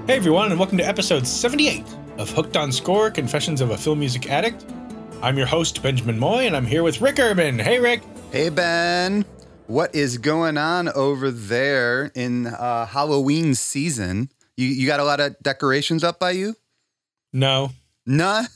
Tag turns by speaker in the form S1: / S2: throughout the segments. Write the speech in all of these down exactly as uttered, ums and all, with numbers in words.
S1: Hey everyone, and welcome to episode seventy-eight of Hooked on Score, Confessions of a Film Music Addict. I'm your host, Benjamin Moy, and I'm here with Rick Urban. Hey, Rick.
S2: Hey, Ben. What is going on over there in uh, Halloween season? You you got a lot of decorations up by you?
S1: No.
S2: None?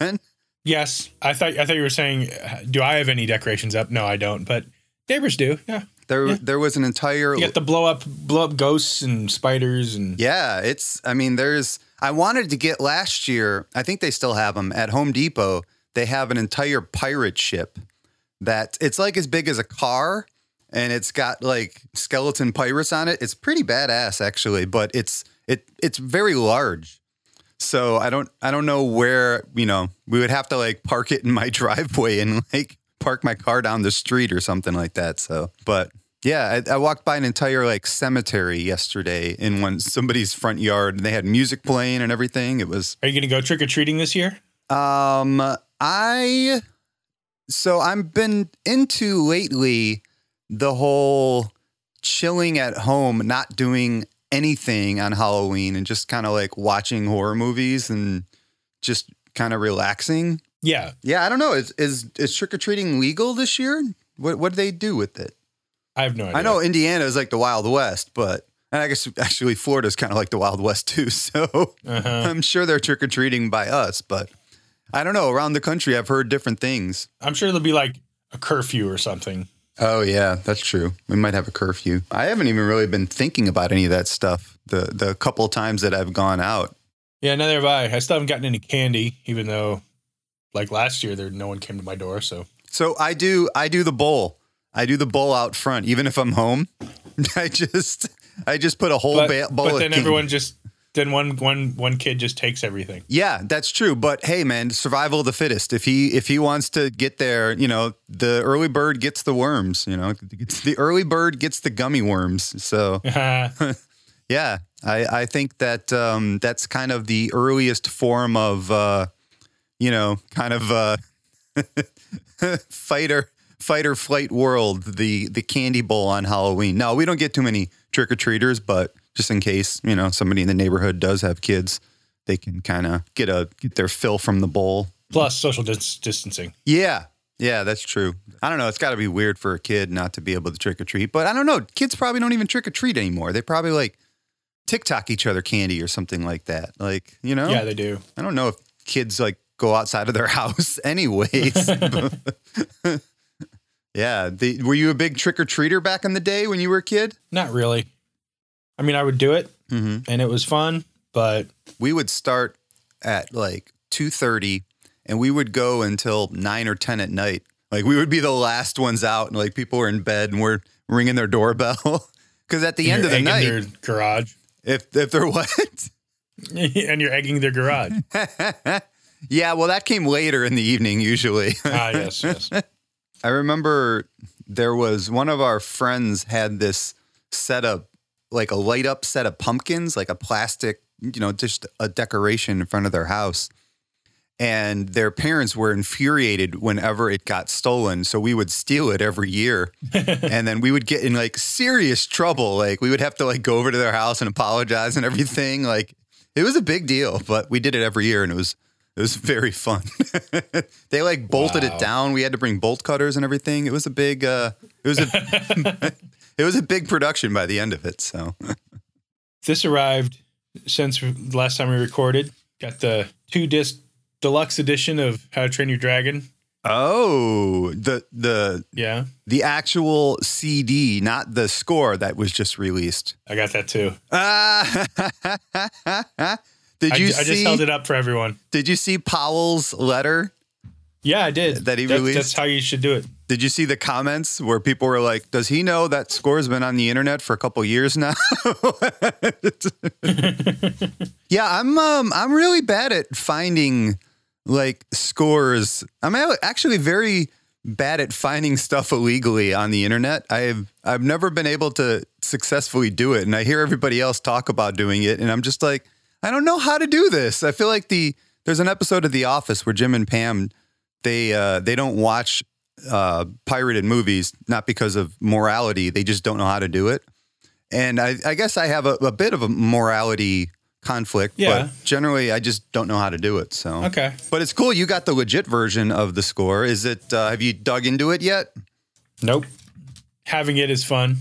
S1: Yes. I thought I thought you were saying, do I have any decorations up? No, I don't, but neighbors do. Yeah.
S2: There,
S1: yeah.
S2: there was an entire...
S1: You got the blow up, blow up ghosts and spiders and...
S2: Yeah, it's... I mean, there's... I wanted to get last year, I think they still have them, at Home Depot, they have an entire pirate ship that... It's like as big as a car, and it's got, like, skeleton pirates on it. It's pretty badass, actually, but it's it it's very large. So I don't I don't know where, you know, we would have to, like, park it in my driveway and, like... park my car down the street or something like that. So, but yeah, I, I walked by an entire like cemetery yesterday in one somebody's front yard, and they had music playing and everything. It was.
S1: Are you going to go trick or treating this year?
S2: Um, I so I've been into lately the whole chilling at home, not doing anything on Halloween, and just kind of like watching horror movies and just kind of relaxing.
S1: Yeah.
S2: Yeah, I don't know. Is is is trick-or-treating legal this year? What what do they do with it?
S1: I have no idea.
S2: I know Indiana is like the Wild West, but and I guess actually Florida's kind of like the Wild West too. So uh-huh. I'm sure they're trick-or-treating by us, but I don't know. Around the country, I've heard different things.
S1: I'm sure there'll be like a curfew or something.
S2: Oh, yeah, that's true. We might have a curfew. I haven't even really been thinking about any of that stuff the the couple of times that I've gone out.
S1: Yeah, neither have I. I still haven't gotten any candy, even though... Like last year, there no one came to my door. So,
S2: so I do. I do the bowl. I do the bowl out front, even if I'm home. I just, I just put a whole
S1: but,
S2: ba- bowl.
S1: But
S2: of
S1: then
S2: candy.
S1: everyone just, then one, one, one kid just takes everything.
S2: Yeah, that's true. But hey, man, survival of the fittest. If he, if he wants to get there, you know, the early bird gets the worms. You know, the early bird gets the gummy worms. So, yeah, I, I think that um, that's kind of the earliest form of. Uh, You know, kind of uh, fighter, fight or flight world, the the candy bowl on Halloween. No, we don't get too many trick-or-treaters, but just in case, you know, somebody in the neighborhood does have kids, they can kind of get a get their fill from the bowl.
S1: Plus social dis- distancing.
S2: Yeah, yeah, that's true. I don't know. It's got to be weird for a kid not to be able to trick-or-treat, but I don't know. Kids probably don't even trick-or-treat anymore. They probably like TikTok each other candy or something like that. Like, you know?
S1: Yeah, they do.
S2: I don't know if kids like go outside of their house anyways. Yeah. The, were you a big trick-or-treater back in the day when you were a kid?
S1: Not really. I mean, I would do it
S2: mm-hmm.
S1: and it was fun, but
S2: we would start at like two thirty and we would go until nine or ten at night. Like we would be the last ones out and like people were in bed and we're ringing their doorbell. Cause at the end of the night,
S1: their garage.
S2: If, if they're what?
S1: And you're egging their garage.
S2: Yeah, well, that came later in the evening, usually.
S1: Ah, yes, yes.
S2: I remember there was one of our friends had this setup, like a light up set of pumpkins, like a plastic, you know, just a decoration in front of their house. And their parents were infuriated whenever it got stolen. So we would steal it every year. And then we would get in like serious trouble. Like we would have to like go over to their house and apologize and everything. Like it was a big deal, but we did it every year and it was It was very fun. They like bolted wow. it down. We had to bring bolt cutters and everything. It was a big, uh, it was a, it was a big production by the end of it. So
S1: this arrived since the last time we recorded. Got the two disc deluxe edition of How to Train Your Dragon.
S2: Oh, the the
S1: yeah
S2: the actual C D, not the score that was just released.
S1: I got that too.
S2: Ah. Uh, Did you
S1: I,
S2: see,
S1: I just held it up for everyone.
S2: Did you see Powell's letter?
S1: Yeah, I did.
S2: That he
S1: that,
S2: released?
S1: That's how you should do it.
S2: Did you see the comments where people were like, does he know that score's been on the internet for a couple years now? Yeah, I'm um, I'm really bad at finding like scores. I'm actually very bad at finding stuff illegally on the internet. I've I've never been able to successfully do it. And I hear everybody else talk about doing it. And I'm just like, I don't know how to do this. I feel like the there's an episode of The Office where Jim and Pam, they uh, they don't watch uh, pirated movies, not because of morality. They just don't know how to do it. And I, I guess I have a, a bit of a morality conflict.
S1: Yeah.
S2: But generally, I just don't know how to do it. So
S1: Okay.
S2: But it's cool. You got the legit version of the score. Is it? Uh, have you dug into it yet?
S1: Nope. Having it is fun.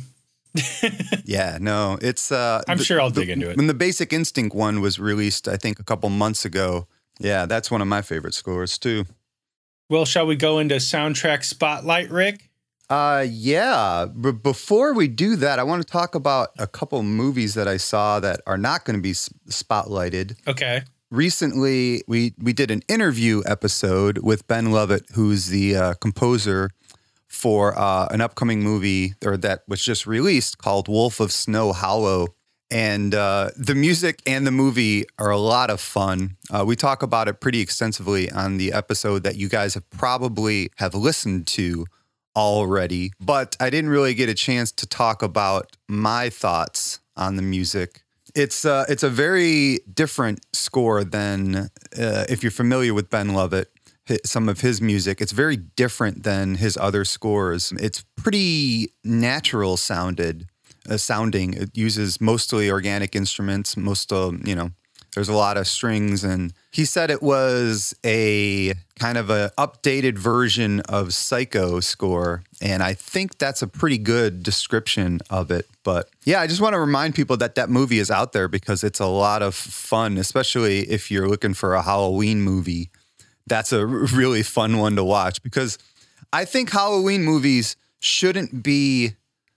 S2: Yeah, no, it's. Uh,
S1: I'm
S2: the,
S1: sure I'll
S2: the,
S1: dig into it.
S2: When the Basic Instinct one was released, I think a couple months ago. Yeah, that's one of my favorite scores too.
S1: Well, shall we go into soundtrack spotlight, Rick?
S2: Uh, yeah. But before we do that, I want to talk about a couple movies that I saw that are not going to be s- spotlighted.
S1: Okay.
S2: Recently, we we did an interview episode with Ben Lovett, who's the uh, composer for uh, an upcoming movie or that was just released called Wolf of Snow Hollow. And uh, the music and the movie are a lot of fun. Uh, we talk about it pretty extensively on the episode that you guys have probably have listened to already. But I didn't really get a chance to talk about my thoughts on the music. It's uh, it's a very different score than uh, if you're familiar with Ben Lovett. Some of his music, it's very different than his other scores. It's pretty natural sounded, uh, sounding. It uses mostly organic instruments. Most, uh, you know, there's a lot of strings, and he said it was a kind of a updated version of Psycho score, and I think that's a pretty good description of it. But yeah, I just want to remind people that that movie is out there because it's a lot of fun, especially if you're looking for a Halloween movie. That's a really fun one to watch because I think Halloween movies shouldn't be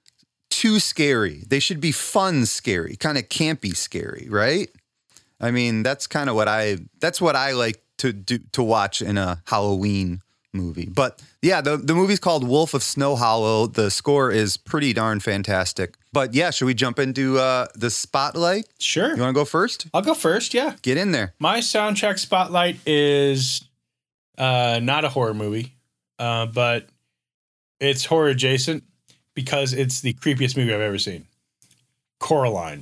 S2: too scary. They should be fun scary, kind of campy scary, right? I mean, that's kind of what I that's what I like to do to watch in a Halloween movie. But yeah, the the movie's called Wolf of Snow Hollow. The score is pretty darn fantastic. But yeah, should we jump into uh, the spotlight?
S1: Sure.
S2: You want to go first?
S1: I'll go first, yeah.
S2: Get in there.
S1: My soundtrack spotlight is uh, not a horror movie, uh, but it's horror adjacent because it's the creepiest movie I've ever seen. Coraline.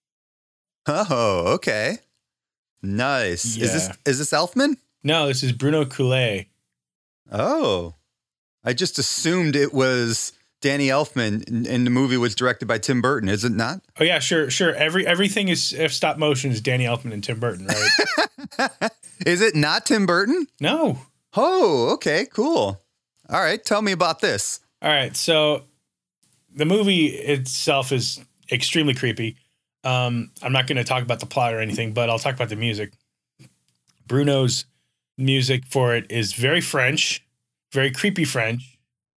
S2: Oh, okay. Nice.
S1: Yeah.
S2: Is this is this Elfman?
S1: No, this is Bruno Coulet.
S2: Oh. I just assumed it was Danny Elfman and, and the movie was directed by Tim Burton, is it not?
S1: Oh yeah, sure, sure. Every everything is if stop motion is Danny Elfman and Tim Burton, right?
S2: Is it not Tim Burton?
S1: No.
S2: Oh, okay, cool. All right, tell me about this.
S1: All right, so the movie itself is extremely creepy. Um, I'm not going to talk about the plot or anything, but I'll talk about the music. Bruno's music for it is very French, very creepy French.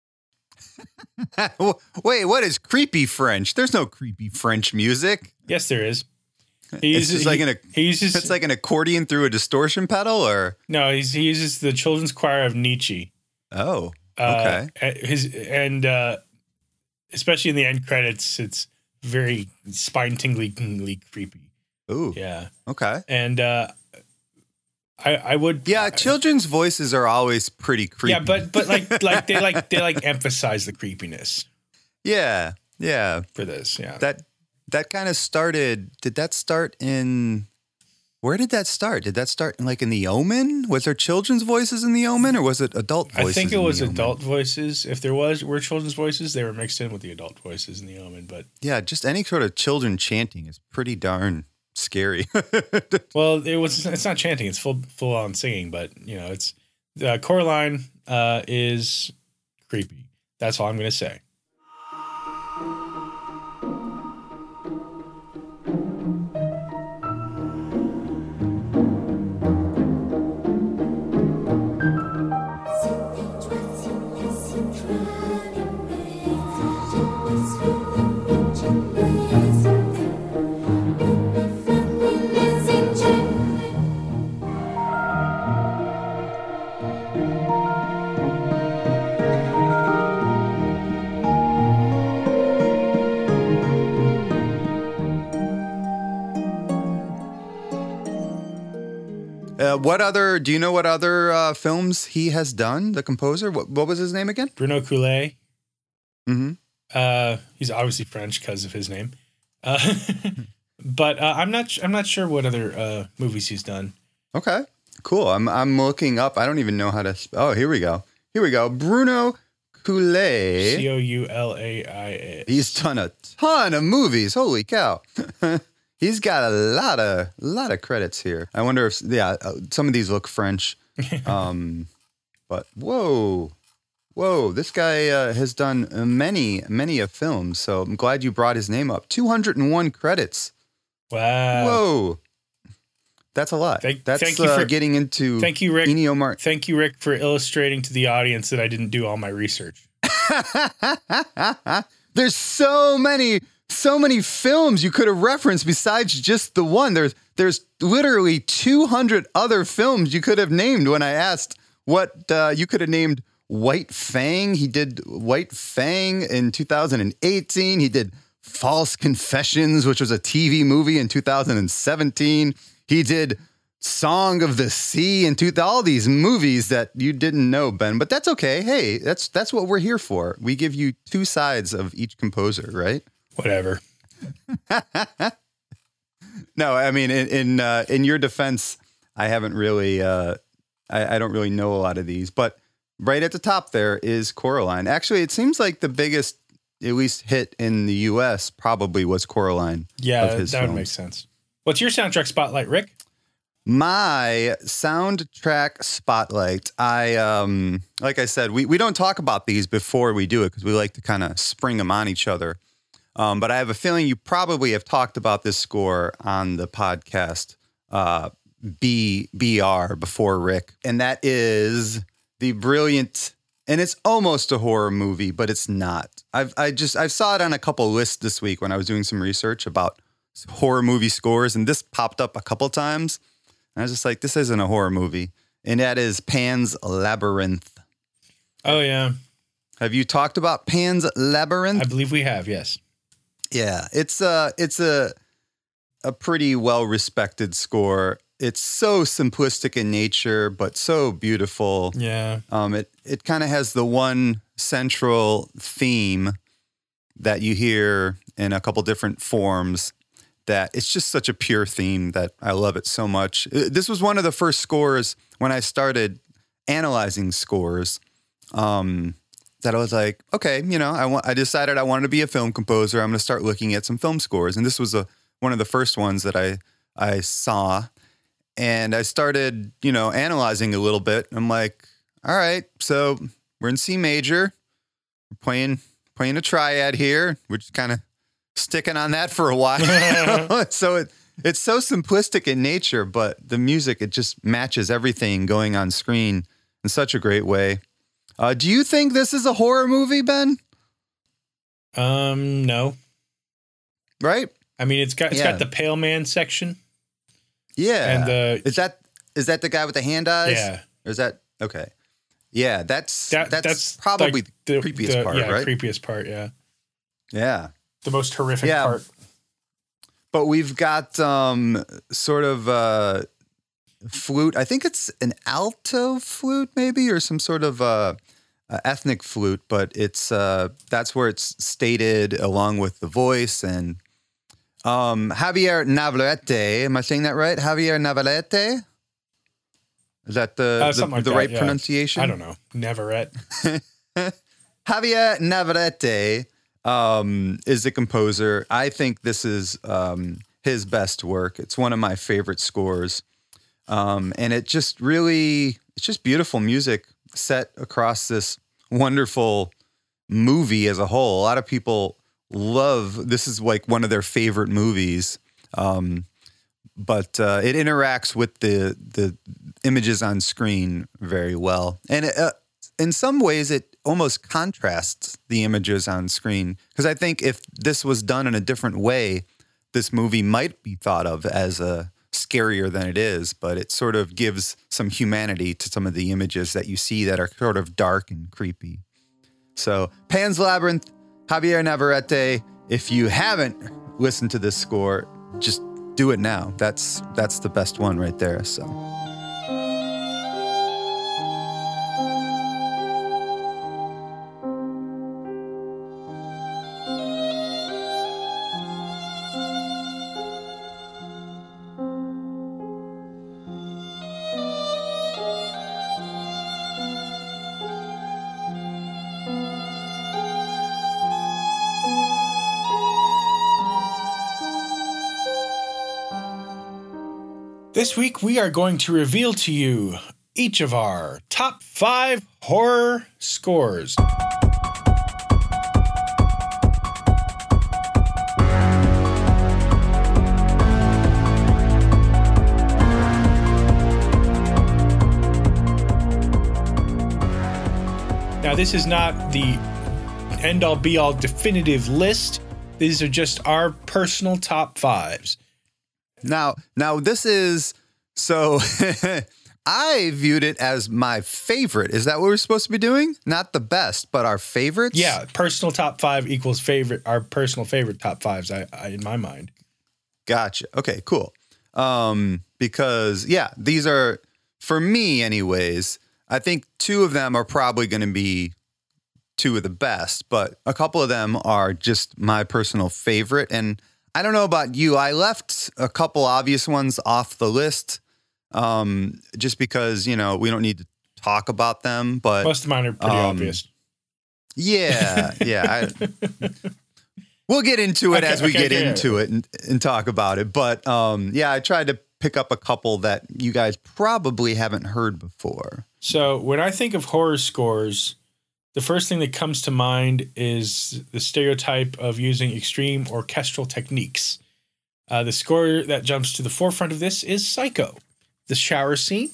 S2: Wait, what is creepy French? There's no creepy French music.
S1: Yes, there is. He
S2: It's
S1: uses,
S2: just like
S1: he,
S2: an
S1: he uses
S2: it's like an accordion through a distortion pedal, or
S1: no, he's, he uses the children's choir of Nietzsche.
S2: oh,
S1: Uh,
S2: okay.
S1: his and uh, especially in the end credits, it's very spine tinglingly creepy.
S2: Ooh,
S1: Yeah,
S2: okay.
S1: and uh, I I would
S2: Yeah, children's voices are always pretty creepy.
S1: yeah, but but like like they like they like emphasize the creepiness
S2: yeah, yeah.
S1: for this. Yeah,
S2: That that kind of started. Did that start in? Where did that start? Did that start in like in The Omen? Was there children's voices in The Omen, or was it adult voices?
S1: I think it
S2: in
S1: was
S2: The Omen?
S1: adult voices. If there was were children's voices, they were mixed in with the adult voices in the Omen. But
S2: Yeah, just any sort of children chanting is pretty darn scary.
S1: well, it was. It's not chanting; it's full full on singing. But you know, it's uh, Coraline uh, is creepy. That's all I'm going to say.
S2: uh, what other? Do you know what other uh, films he has done? The composer. What, what was his name again?
S1: Bruno Coulet.
S2: Mm-hmm.
S1: Uh, he's obviously French because of his name. Uh, but uh, I'm not. I'm not sure what other uh, movies he's done.
S2: Okay, cool. I'm I'm looking up. I don't even know how to. Sp- oh, here we go. Here we go. Bruno Coulet.
S1: C O U L A I A.
S2: He's done a ton of movies. Holy cow. He's got a lot of lot of credits here. I wonder if yeah, uh, some of these look French. Um, but whoa, whoa, this guy uh, has done many many of films. So I'm glad you brought his name up. two hundred one credits.
S1: Wow.
S2: Whoa. That's a lot.
S1: Thank,
S2: That's
S1: thank you
S2: uh,
S1: for
S2: getting into
S1: Thank you, Rick.
S2: Ennio Mart-
S1: Thank you, Rick, for illustrating to the audience that I didn't do all my research.
S2: There's so many, so many films you could have referenced besides just the one. There's there's literally two hundred other films you could have named when I asked what uh, you could have named White Fang. He did White Fang in two thousand eighteen. He did False Confessions, which was a T V movie in two thousand seventeen. He did Song of the Sea and two, all these movies that you didn't know, Ben, but that's okay. Hey, that's that's what we're here for. We give you two sides of each composer, right?
S1: Whatever.
S2: No, I mean, in in, uh, in your defense, I haven't really, uh, I, I don't really know a lot of these, but right at the top there is Coraline. Actually, it seems like the biggest, at least hit in the U S probably was Coraline.
S1: Yeah,
S2: of his
S1: that
S2: films.
S1: would make sense. What's your soundtrack spotlight, Rick?
S2: My soundtrack spotlight. I, um, like I said, we, we don't talk about these before we do it because we like to kind of spring them on each other. Um, but I have a feeling you probably have talked about this score on the podcast, uh, B B R before, Rick. And that is the brilliant, and it's almost a horror movie, but it's not. I've, I just, I saw it on a couple lists this week when I was doing some research about horror movie scores, and this popped up a couple times. And I was just like, this isn't a horror movie. And that is Pan's Labyrinth.
S1: Oh, yeah.
S2: Have you talked about Pan's Labyrinth?
S1: I believe we have, yes.
S2: Yeah, it's a, it's a, a pretty well-respected score. It's so simplistic in nature, but so beautiful.
S1: Yeah.
S2: Um, it, it kind of has the one central theme that you hear in a couple different forms. That it's just such a pure theme that I love it so much. This was one of the first scores when I started analyzing scores, um, that I was like, okay, you know, I want, I decided I wanted to be a film composer. I'm going to start looking at some film scores. And this was a, one of the first ones that I, I saw, and I started, you know, analyzing a little bit. I'm like, all right, so we're in C major, we're playing, playing a triad here. We're just kind of sticking on that for a while. So it, it's so simplistic in nature, but the music, it just matches everything going on screen in such a great way. Uh, do you think this is a horror movie, Ben?
S1: Um, no.
S2: Right?
S1: I mean, it's got it's
S2: Yeah.
S1: got the Pale Man section.
S2: Yeah.
S1: And the
S2: is that is that the guy with the hand eyes?
S1: yeah,
S2: Or is that okay? Yeah, that's
S1: that,
S2: that's,
S1: that's
S2: probably
S1: like
S2: the creepiest
S1: the-
S2: part,
S1: yeah,
S2: right?
S1: creepiest part. Yeah,
S2: Yeah.
S1: the most horrific
S2: Yeah.
S1: part.
S2: But we've got um, sort of uh, flute. I think it's an alto flute, maybe, or some sort of uh, uh, ethnic flute. But it's uh, that's where it's stated along with the voice. And um, Javier Navarrete. Am I saying that right? Javier Navarrete. Is that the
S1: Uh,
S2: the,
S1: something like
S2: the
S1: that,
S2: right
S1: yeah.
S2: pronunciation?
S1: I don't know. Neverette.
S2: Javier Navarrete um, is the composer. I think this is um, his best work. It's one of my favorite scores. Um, and it just really, it's just beautiful music set across this wonderful movie as a whole. A lot of people love, this is like one of their favorite movies. Um, but uh, it interacts with the the images on screen very well. And it, uh, in some ways, it almost contrasts the images on screen. Because I think if this was done in a different way, this movie might be thought of as a scarier than it is, but it sort of gives some humanity to some of the images that you see that are sort of dark and creepy. So Pan's Labyrinth, Javier Navarrete. If you haven't listened to this score, just do it now. That's that's the best one right there. So.
S1: This week we are going to reveal to you each of our top five horror scores. Now, this is not the end-all be-all definitive list. These are just our personal top fives.
S2: Now, now this is, so I viewed it as my favorite. Is that what we're supposed to be doing? Not the best, but our favorites?
S1: Yeah, personal top five equals favorite, our personal favorite top fives, I, I in my mind.
S2: Gotcha. Okay, cool. Um, because, yeah, these are, for me anyways, I think two of them are probably going to be two of the best, but a couple of them are just my personal favorite. And I don't know about you. I left a couple obvious ones off the list um, just because, you know, we don't need to talk about them. But
S1: most of mine are pretty
S2: um,
S1: obvious.
S2: Yeah, yeah. I, we'll get into it
S1: Okay,
S2: as we
S1: okay,
S2: get
S1: okay,
S2: into
S1: yeah.
S2: it and, and talk about it. But um, yeah, I tried to pick up a couple that you guys probably haven't heard before.
S1: So when I think of horror scores, the first thing that comes to mind is the stereotype of using extreme orchestral techniques. Uh, the score that jumps to the forefront of this is Psycho. The shower scene.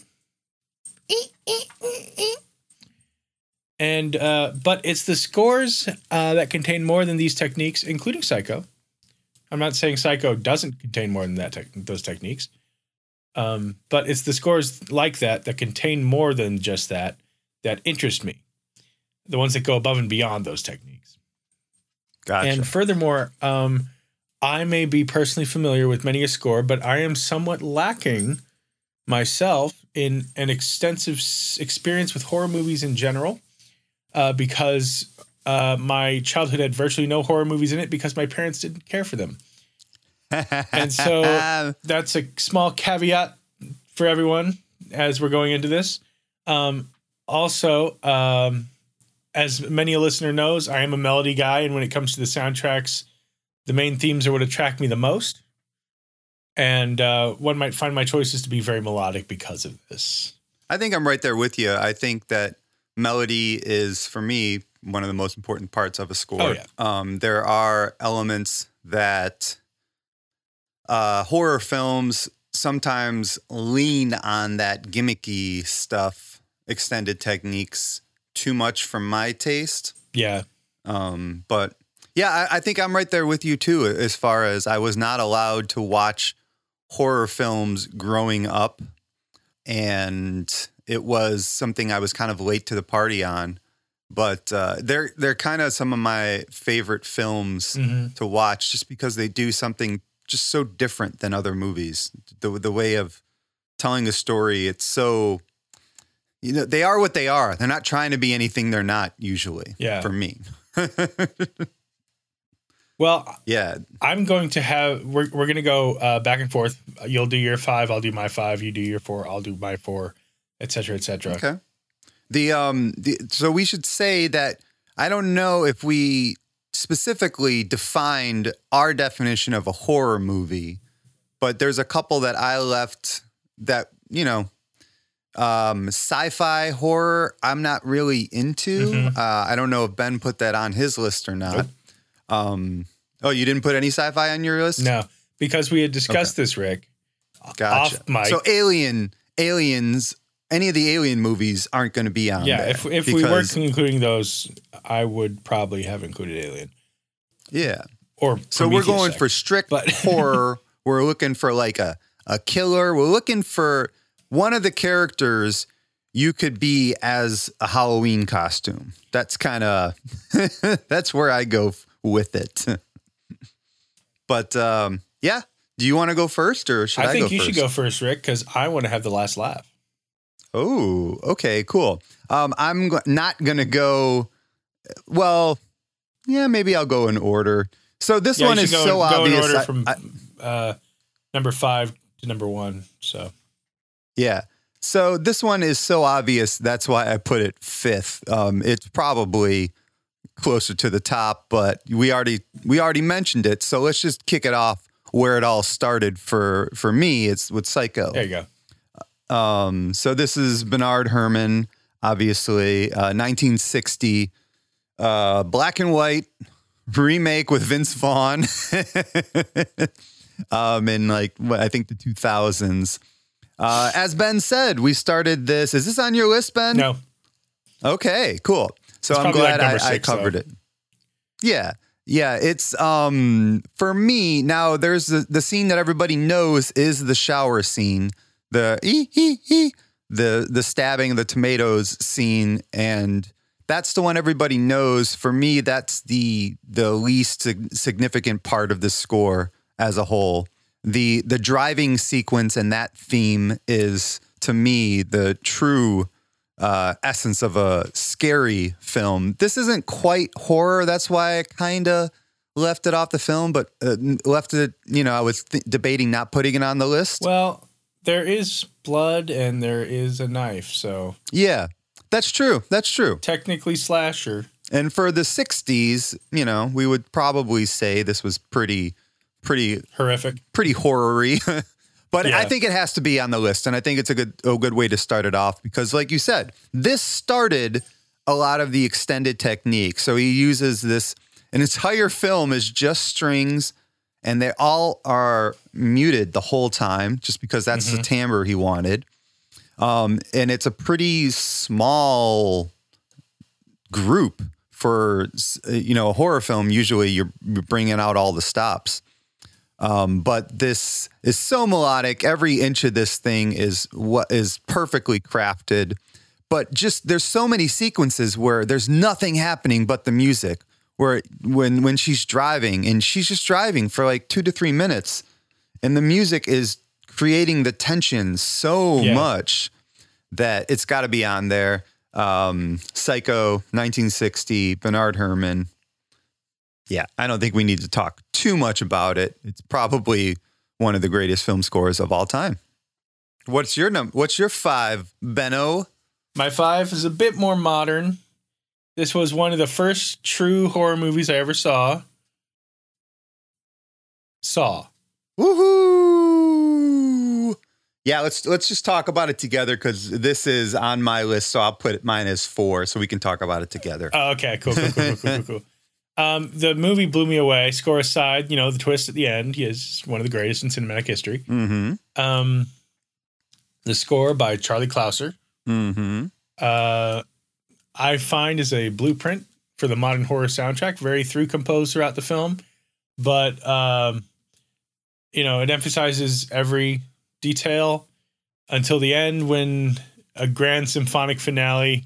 S1: And uh, but it's the scores uh, that contain more than these techniques, including Psycho. I'm not saying Psycho doesn't contain more than that te- those techniques. Um, but it's the scores like that that contain more than just that that interest me. The ones that go above and beyond those techniques.
S2: Gotcha.
S1: And furthermore, um, I may be personally familiar with many a score, but I am somewhat lacking myself in an extensive s- experience with horror movies in general, uh, because uh, my childhood had virtually no horror movies in it because my parents didn't care for them. And so that's a small caveat for everyone as we're going into this. Um, also, um, as many a listener knows, I am a melody guy, and when it comes to the soundtracks, the main themes are what attract me the most. And uh, one might find my choices to be very melodic because of this.
S2: I think I'm right there with you. I think that melody is, for me, one of the most important parts of a score.
S1: Oh, yeah.
S2: Um, there are elements that uh, horror films sometimes lean on that gimmicky stuff, extended techniques, too much for my taste.
S1: Yeah.
S2: Um, but yeah, I, I think I'm right there with you too, as far as I was not allowed to watch horror films growing up. And it was something I was kind of late to the party on. But uh, they're they're kind of some of my favorite films
S1: Mm-hmm.
S2: to watch just because they do something just so different than other movies. The the way of telling a story, it's so... You know, they are what they are. They're not trying to be anything they're not usually.
S1: Yeah.
S2: For me.
S1: Well,
S2: Yeah.
S1: I'm going to have, we're, we're going to go uh, back and forth. You'll do your five, I'll do my five, you do your four, I'll do my four, et cetera, et cetera.
S2: Okay. The um the so we should say that I don't know if we specifically defined our definition of a horror movie, but there's a couple that I left that, you know, um sci-fi horror I'm not really into.
S1: Mhm.
S2: Uh I don't know if Ben put that on his list or not.
S1: Nope.
S2: Um oh, you didn't put any sci-fi on your list?
S1: No, because we had discussed this, Rick.
S2: Gotcha.
S1: Off mic.
S2: So Alien, Aliens, any of the Alien movies aren't going to be on
S1: Yeah,
S2: there.
S1: if if we weren't
S2: because-
S1: including those, I would probably have included Alien.
S2: Yeah.
S1: Or
S2: So we're
S1: Prometheus
S2: going
S1: second.
S2: for strict
S1: But-
S2: horror. We're looking for like a, a killer. We're looking for one of the characters you could be as a Halloween costume. That's kind of, that's where I go f- with it. But um, yeah, do you want to go first or should I,
S1: I think
S2: go
S1: you
S2: first?
S1: should go first, Rick, because I want to have the last laugh.
S2: Oh, okay, cool. Um, I'm go- not going to go, well, yeah, maybe I'll go in order. So this
S1: Yeah,
S2: one
S1: you
S2: is
S1: should go,
S2: so
S1: go
S2: obvious.
S1: in order
S2: I-
S1: from
S2: I-
S1: uh, number five to number one. So
S2: Yeah. So this one is so obvious. That's why I put it fifth. Um, it's probably closer to the top, but we already we already mentioned it. So let's just kick it off where it all started for for me. It's with Psycho.
S1: There you
S2: go. Um, so this is Bernard Herrmann, obviously, uh, nineteen sixty, uh, black and white remake with Vince Vaughn. um, in like what I think the two thousands. Uh, as Ben said, we started this. Is this on your list, Ben?
S1: No.
S2: Okay, cool. So
S1: It's
S2: I'm glad
S1: like
S2: I,
S1: six,
S2: I covered
S1: though.
S2: it. Yeah. Yeah. It's um for me now there's the, the scene that everybody knows is the shower scene. The ee, ee, ee, the the stabbing of the tomatoes scene, and that's the one everybody knows. For me, that's the the least sig- significant part of the score as a whole. The the driving sequence and that theme is to me the true Uh, essence of a scary film. This isn't quite horror. That's why I kind of left it off the film, but uh, left it, you know, I was th- debating not putting it on the list.
S1: Well, there is blood and there is a knife. So
S2: Yeah, that's true. That's true.
S1: technically slasher.
S2: And for the sixties, you know, we would probably say this was pretty, pretty,
S1: Horrific.
S2: pretty horror-y. But
S1: Yeah.
S2: I think it has to be on the list, and I think it's a good a good way to start it off because, like you said, this started a lot of the extended technique. So he uses this, an entire film is just strings, and they all are muted the whole time just because that's
S1: Mm-hmm.
S2: the timbre he wanted. Um, and it's a pretty small group for, you know, a horror film. Usually you're, you're bringing out all the stops. Um, but this is so melodic. Every inch of this thing is what is perfectly crafted. But just there's so many sequences where there's nothing happening but the music. Where when when she's driving and she's just driving for like two to three minutes, and the music is creating the tension so
S1: Yeah.
S2: much that it's got to be on there. Um, Psycho, nineteen sixty, Bernard Herrmann. Yeah, I don't think we need to talk too much about it. It's probably one of the greatest film scores of all time. What's your num? What's your five, Benno?
S1: My five is a bit more modern. This was one of the first true horror movies I ever saw. Saw.
S2: Woohoo! Yeah, let's let's just talk about it together because this is on my list. So I'll put it, mine as four, so we can talk about it together.
S1: Oh, okay, cool, cool, cool, cool, cool, cool. Um, the movie blew me away. Score aside, you know, the twist at the end, he is one of the greatest in cinematic history.
S2: Mm-hmm.
S1: Um, the score by Charlie Clouser,
S2: Mm-hmm.
S1: uh, I find is a blueprint for the modern horror soundtrack, very through composed throughout the film. But, um, you know, it emphasizes every detail until the end when a grand symphonic finale.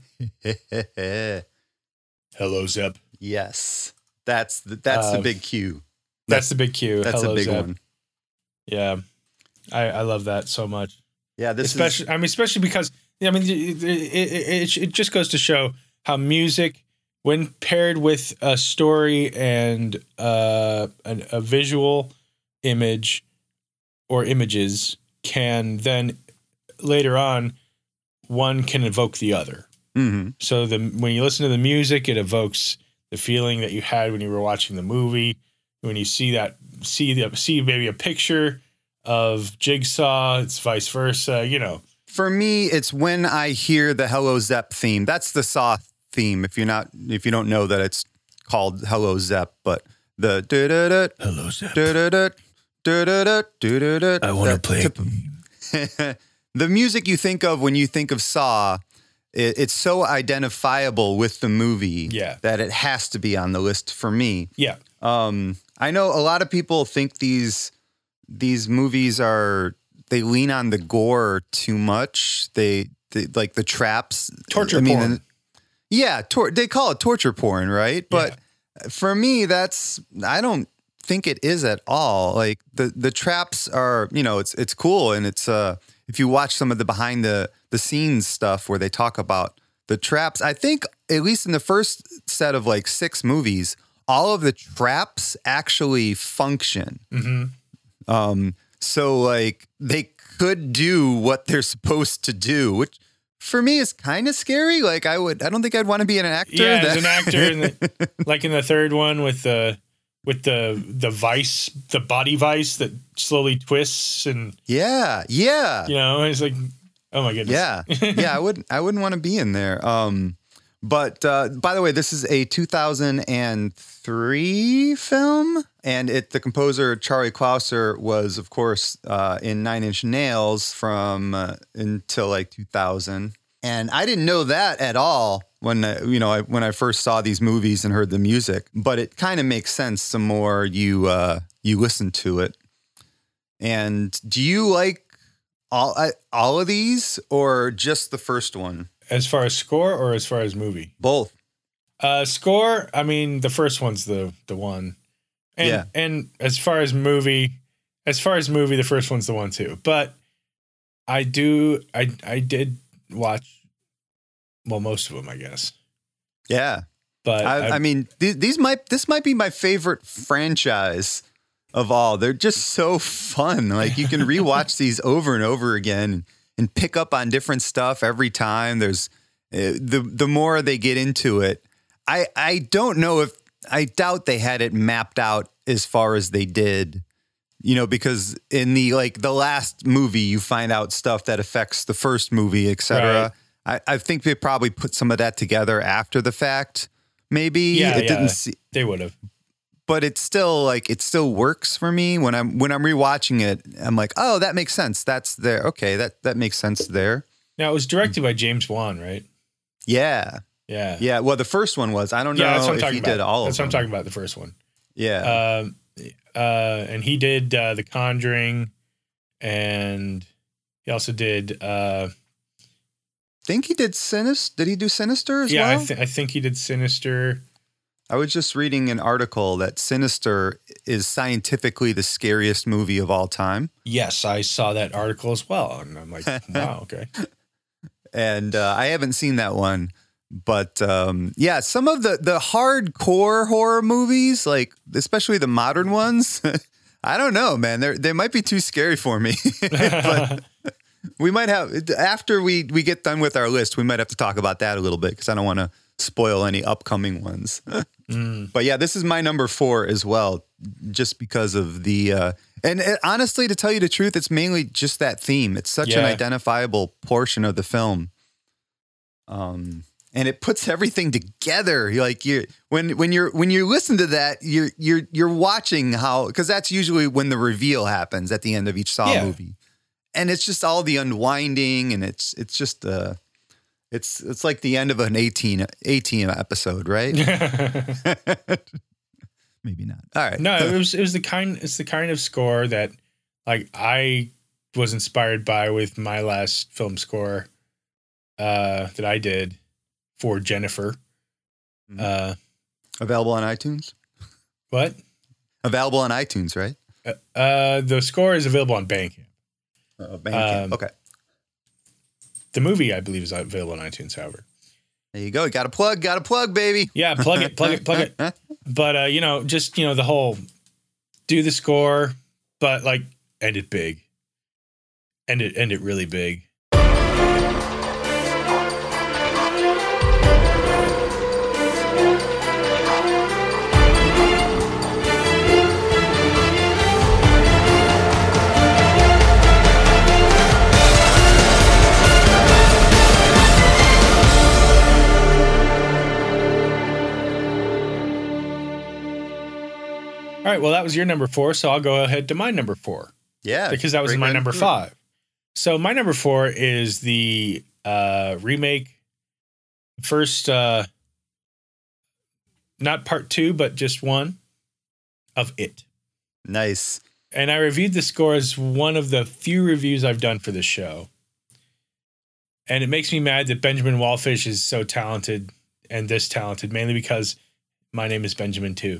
S1: Hello, Zeb.
S2: Yes, that's the, that's
S1: Uh,
S2: the big cue.
S1: That's the big cue.
S2: That's
S1: Hello,
S2: a big
S1: Zeb.
S2: one.
S1: Yeah, I, I love that so much.
S2: Yeah, this
S1: especially,
S2: is
S1: I mean, especially because I mean, it, it, it, it just goes to show how music, when paired with a story and uh, a, a visual image or images, can then later on one can evoke the other.
S2: mm-hmm.
S1: So the when you listen to the music, it evokes the feeling that you had when you were watching the movie. When you see that, see the see maybe a picture of Jigsaw, it's vice versa. You know,
S2: For me, it's when I hear the Hello Zep theme. That's the Saw theme. If you're not, if you don't know that it's called Hello Zep, but the da da da
S1: Hello, Zeb.
S2: da da da da da da da da.
S1: I want to
S2: that
S1: play.
S2: tip- The music you think of when you think of Saw, it, it's so identifiable with the movie
S1: Yeah.
S2: that it has to be on the list for me.
S1: Yeah,
S2: Um, I know a lot of people think these these movies are they lean on the gore too much. They, they like the traps,
S1: torture
S2: I mean,
S1: porn.
S2: and- yeah, tor- they call it torture porn, right? But for me, that's I don't think it is at all. Like the the traps are, you know, it's it's cool, and it's uh if you watch some of the behind the the scenes stuff where they talk about the traps, I think at least in the first set of like six movies, all of the traps actually function.
S1: hmm
S2: Um, so like they could do what they're supposed to do, which for me is kind of scary. Like I would, I don't think I'd want to be an actor.
S1: Yeah,
S2: that-
S1: as an actor, in the, like in the third one with the with the the vice, the body vice that slowly twists, and
S2: Yeah, yeah.
S1: you know, it's like, oh my goodness.
S2: Yeah. Yeah, I wouldn't I wouldn't want to be in there. Um but uh by the way, this is a two thousand three film, and it the composer Charlie Clouser was of course uh in Nine Inch Nails from uh, until like two thousand. And I didn't know that at all when uh, you know I, when I first saw these movies and heard the music, but it kind of makes sense the more you uh, you listen to it. And do you like all uh, all of these, or just the first one?
S1: As far as score or as far as movie?
S2: Both.
S1: Uh, score. I mean, the first one's the the one, and
S2: Yeah.
S1: and as far as movie, as far as movie, the first one's the one too. But I do, I I did watch, well, most of them, I guess.
S2: Yeah.
S1: But
S2: I, I mean, th- these might this might be my favorite franchise of all. They're just so fun. Like you can rewatch these over and over again and pick up on different stuff every time. There's uh, the the more they get into it. I I don't know if I doubt they had it mapped out as far as they did. You know, because in the like the last movie, you find out stuff that affects the first movie, et cetera.
S1: Right.
S2: I, I think they probably put some of that together after the fact. Maybe
S1: yeah,
S2: it
S1: yeah,
S2: didn't see,
S1: they would have.
S2: but it's still like it still works for me when I'm when I'm rewatching it. I'm like, oh, that makes sense. That's there. Okay, that that makes sense there.
S1: Now it was directed by James Wan, right?
S2: Yeah,
S1: Yeah,
S2: yeah. Well, the first one was. I don't know
S1: yeah. That's what I'm
S2: if
S1: talking
S2: he
S1: about.
S2: did all
S1: that's
S2: of
S1: what I'm
S2: them.
S1: talking about. The first one.
S2: Yeah.
S1: Um, uh, and he did uh, The Conjuring, and he also did. Uh,
S2: think he did Sinister. Did he do Sinister as
S1: yeah,
S2: well?
S1: I, th- I think he did Sinister.
S2: I was just reading an article that Sinister is scientifically the scariest movie of all time.
S1: Yes, I saw that article as well, and I'm like, wow, okay.
S2: And uh, I haven't seen that one. But um, yeah, some of the, the hardcore horror movies, like especially the modern ones, I don't know, man. They they might be too scary for me. But we might have, after we, we get done with our list, we might have to talk about that a little bit because I don't want to spoil any upcoming ones.
S1: Mm.
S2: But yeah, this is my number four as well, just because of the, uh, and it, honestly, to tell you the truth, it's mainly just that theme. It's such an
S1: Yeah.
S2: identifiable portion of the film. Um, and it puts everything together. You're like you when when you're when you listen to that, you're you're you're watching how, because that's usually when the reveal happens at the end of each Saw
S1: Yeah.
S2: movie, and it's just all the unwinding, and it's it's just uh it's it's like the end of an A-Team A-Team episode, right? Maybe not. All right.
S1: No, it was it was the kind it's the kind of score that like I was inspired by with my last film score uh, that I did for Jennifer.
S2: Mhm.
S1: Uh,
S2: Available on iTunes.
S1: what?
S2: Available on iTunes, right?
S1: Uh, uh, the score is available on Bandcamp.
S2: Uh, Bandcamp.
S1: Um,
S2: okay.
S1: The movie, I believe, is available on iTunes. However,
S2: There you go. Got a plug. Got a plug, baby.
S1: yeah, plug it, plug it, plug it. But uh, you know, just you know, the whole do the score, but like end it big, end it, end it really big. All right, well, that was your number four, so I'll go ahead to my number four.
S2: Yeah.
S1: Because that was
S2: bring
S1: my
S2: it
S1: number
S2: through.
S1: five. So my number four is the uh, remake, first, uh, not part two, but just one of It.
S2: Nice.
S1: And I reviewed the score as one of the few reviews I've done for this show. And it makes me mad that Benjamin Wallfish is so talented and this talented, mainly because my name is Benjamin too.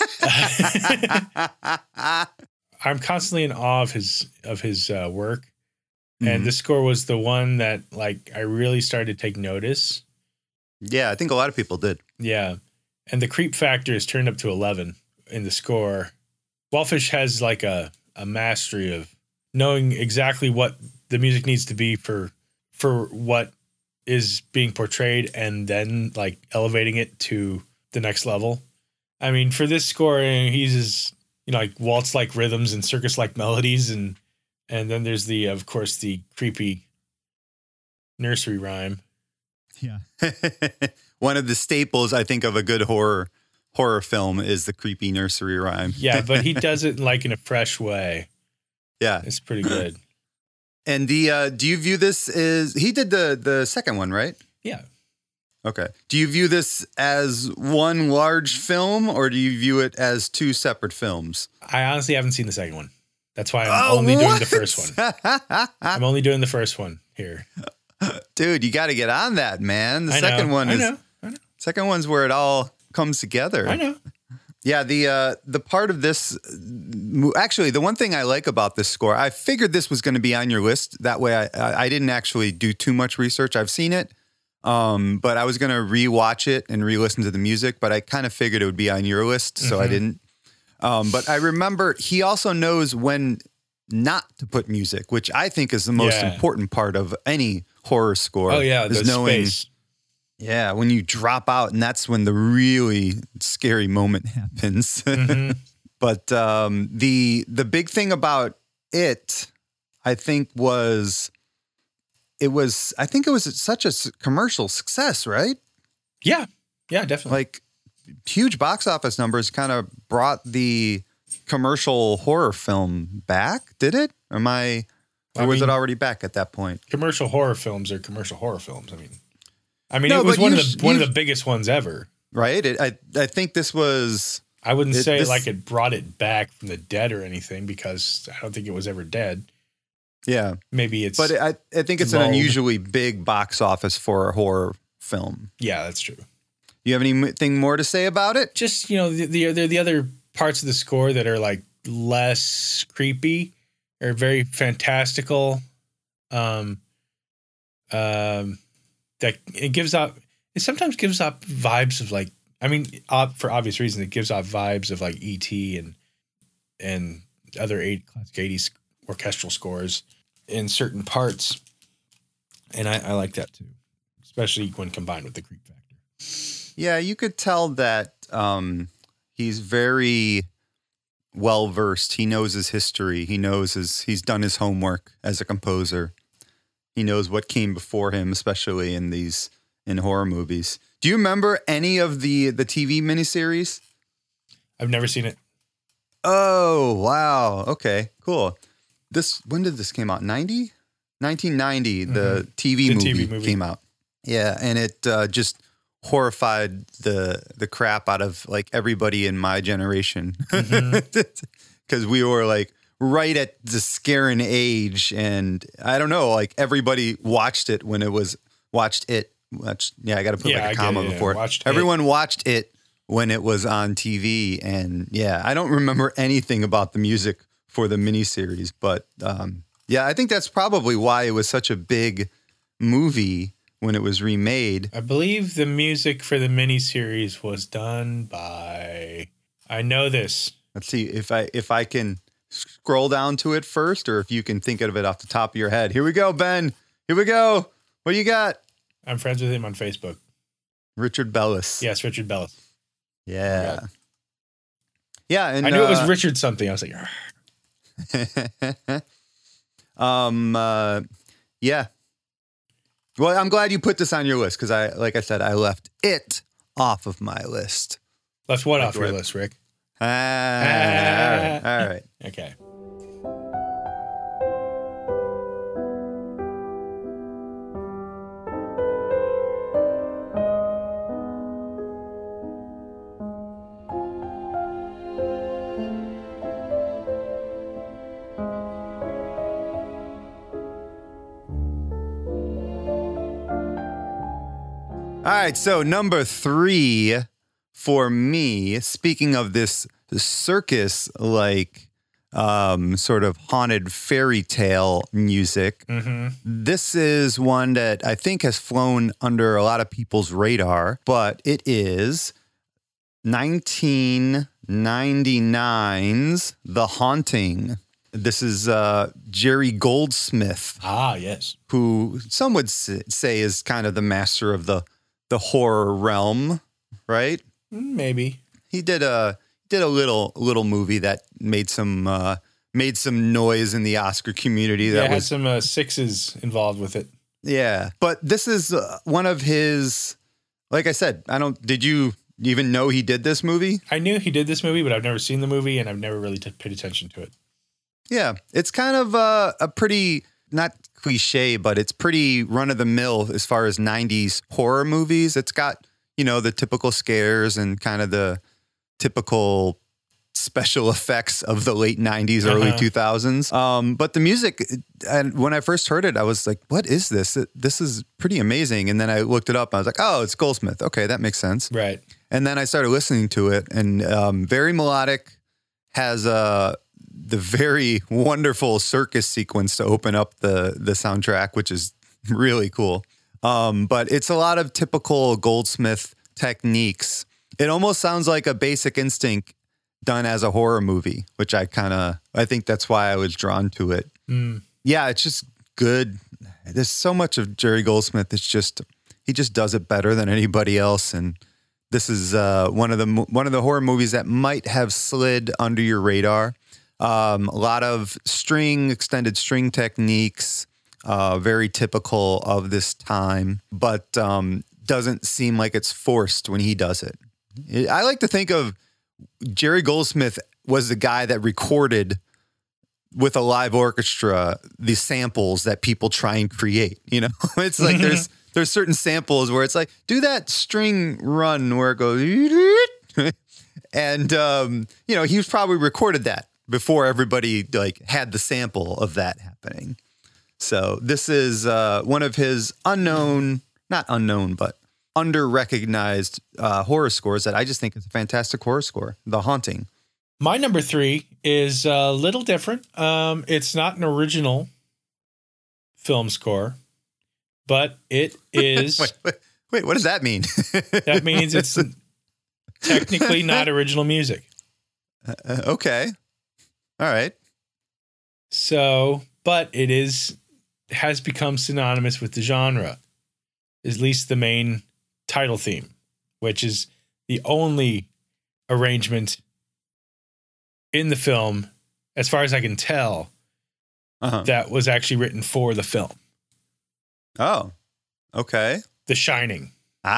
S1: I'm constantly in awe of his of his uh, work,
S2: Mhm.
S1: and this score was the one that like I really started to take notice.
S2: Yeah, I think a lot of people did.
S1: Yeah, and the creep factor is turned up to eleven in the score. Wallfish has like a a mastery of knowing exactly what the music needs to be for for what is being portrayed, and then like elevating it to the next level. I mean, for this score, he uses, you know, like waltz-like rhythms and circus-like melodies, and and then there's the, of course, the creepy nursery rhyme.
S2: Yeah. One of the staples, I think, of a good horror horror film is the creepy nursery rhyme.
S1: Yeah, but he does it like in a fresh way.
S2: Yeah.
S1: It's pretty good.
S2: And the uh, do you view this as he did the the second one, right?
S1: Yeah.
S2: Okay. Do you view this as one large film, or do you view it as two separate films?
S1: I honestly haven't seen the second one. That's why I'm
S2: Oh,
S1: only
S2: what?
S1: doing the first one. I'm only doing the first one here.
S2: Dude, you got to get on that, man. The
S1: I
S2: second
S1: know,
S2: one
S1: I
S2: is
S1: know, I know.
S2: second one's where it all comes together.
S1: I know.
S2: Yeah, the uh, the part of this, actually, the one thing I like about this score, I figured this was going to be on your list. That way, I I didn't actually do too much research. I've seen it, um, but I was going to rewatch it and re-listen to the music. But I kind of figured it would be on your list, so
S1: Mm-hmm.
S2: I didn't. Um, but I remember he also knows when not to put music, which I think is the most
S1: Yeah.
S2: important part of any horror score.
S1: Oh yeah,
S2: is
S1: the
S2: knowing.
S1: space.
S2: Yeah, when you drop out, and that's when the really scary moment happens.
S1: Mm-hmm.
S2: But um, the the big thing about it, I think, was it was I think it was such a s- commercial success, right?
S1: Yeah, yeah, definitely.
S2: Like huge box office numbers kind of brought the commercial horror film back. Did it? Am I? Or
S1: I
S2: was
S1: mean-
S2: it already back at that point?
S1: commercial horror films are commercial horror films. I mean, I mean,
S2: No,
S1: it was
S2: but
S1: one of
S2: you-
S1: the one of
S2: you-
S1: the biggest ones ever.
S2: Right. It, I I think this was.
S1: I wouldn't
S2: It-
S1: say
S2: this-
S1: like it brought it back from the dead or anything because I don't think it was ever dead.
S2: Yeah.
S1: Maybe it's,
S2: But I, I think it's an
S1: lulled.
S2: unusually big box office for a horror film.
S1: yeah, that's true.
S2: You have anything more to say about it?
S1: Just, you know, the, the the the other parts of the score that are like less creepy are very fantastical. Um, um, that it gives off. It sometimes gives off vibes of like. I mean, ob- for obvious reasons, it gives off vibes of like E T and and other eight, classic eighties orchestral scores in certain parts, and I, I like that too, especially when combined with the creep factor.
S2: Yeah, you could tell that um, he's very well versed. He knows his history. He knows his. He's done his homework as a composer. He knows what came before him, especially in these in horror movies. Do you remember any of the the T V miniseries?
S1: I've never seen it.
S2: Oh, wow. Okay, cool. This when did this came out? ninety? nineteen ninety, the T V,
S1: The
S2: movie,
S1: T V movie.
S2: came out. Yeah, and it uh, just horrified the the crap out of like everybody in my generation. Cuz we were like right at the scaring age, and I don't know, like everybody watched it when it was watched it. Watched, yeah, I got to put
S1: Yeah, I
S2: like a
S1: get
S2: comma
S1: it, yeah.
S2: before it.
S1: Watched it.
S2: Everyone watched it when it was on T V, and yeah, I don't remember anything about the music for the miniseries, but um, yeah, I think that's probably why it was such a big movie when it was remade.
S1: I believe the music for the miniseries was done by. I know this.
S2: Let's see if I if I can scroll down to it first, or if you can think of it off the top of your head. Here we go, Ben. Here we go. What do you got?
S1: I'm friends with him on Facebook.
S2: Richard Bellis.
S1: Yes, Richard Bellis.
S2: Yeah. Yeah, and
S1: I knew it was
S2: uh,
S1: Richard something. I was like, "Argh."
S2: um, uh, yeah. Well, I'm glad you put this on your list because I, like I said, I left it off of my list.
S1: left what off your
S2: Right.
S1: list, Rick?
S2: Ah, all right, all right.
S1: Okay.
S2: All right, so number three for me, speaking of this circus-like um, sort of haunted fairy tale music,
S1: Mm-hmm.
S2: this is one that I think has flown under a lot of people's radar, but it is nineteen ninety-nine's The Haunting. This is uh, Jerry Goldsmith,
S1: Ah, yes.
S2: who some would s- say is kind of the master of the the horror realm, right?
S1: Maybe.
S2: he did a did a little little movie that made some uh, made some noise in the Oscar community. That
S1: yeah, it
S2: was
S1: had some uh, sixes involved with it.
S2: Yeah, but this is uh, one of his. Like I said, I don't. Did you even know he did this movie?
S1: I knew he did this movie, but I've never seen the movie, and I've never really t- paid attention to it.
S2: Yeah, it's kind of uh, a pretty, not cliche, but it's pretty run of the mill as far as nineties horror movies. It's got, you know, the typical scares and kind of the typical special effects of the late nineties, early
S1: Uh-huh.
S2: two thousands. Um, but the music, and when I first heard it, I was like, what is this? This is pretty amazing. And then I looked it up. And I was like, oh, it's Goldsmith. Okay, that makes sense.
S1: Right.
S2: And then I started listening to it, and um, very melodic, has uh, the very wonderful circus sequence to open up the the soundtrack, which is really cool. Um, but it's a lot of typical Goldsmith techniques. It almost sounds like a Basic Instinct done as a horror movie, which I kind of, I think that's why I was drawn to it.
S1: Mm.
S2: Yeah, it's just good. There's so much of Jerry Goldsmith. It's just, he just does it better than anybody else. And this is uh, one of the one of the horror movies that might have slid under your radar. Um, a lot of string, extended string techniques, uh, very typical of this time, but um, doesn't seem like it's forced when he does it. I like to think of Jerry Goldsmith was the guy that recorded with a live orchestra the samples that people try and create. You know, it's like there's there's certain samples where it's like, do that string run where it goes, and um, you know, he's probably recorded that before everybody like had the sample of that happening. So this is uh, one of his unknown, not unknown, but under-recognized uh, horror scores that I just think is a fantastic horror score, The Haunting.
S1: My number three is a little different. Um, it's not an original film score, but it is.
S2: wait, wait, wait, what does that mean?
S1: That means it's technically not original music.
S2: Uh, okay. All right.
S1: So, but it is has become synonymous with the genre, at least the main title theme, which is the only arrangement in the film, as far as I can tell, uh-huh. that was actually written for the film.
S2: Oh, okay.
S1: The Shining.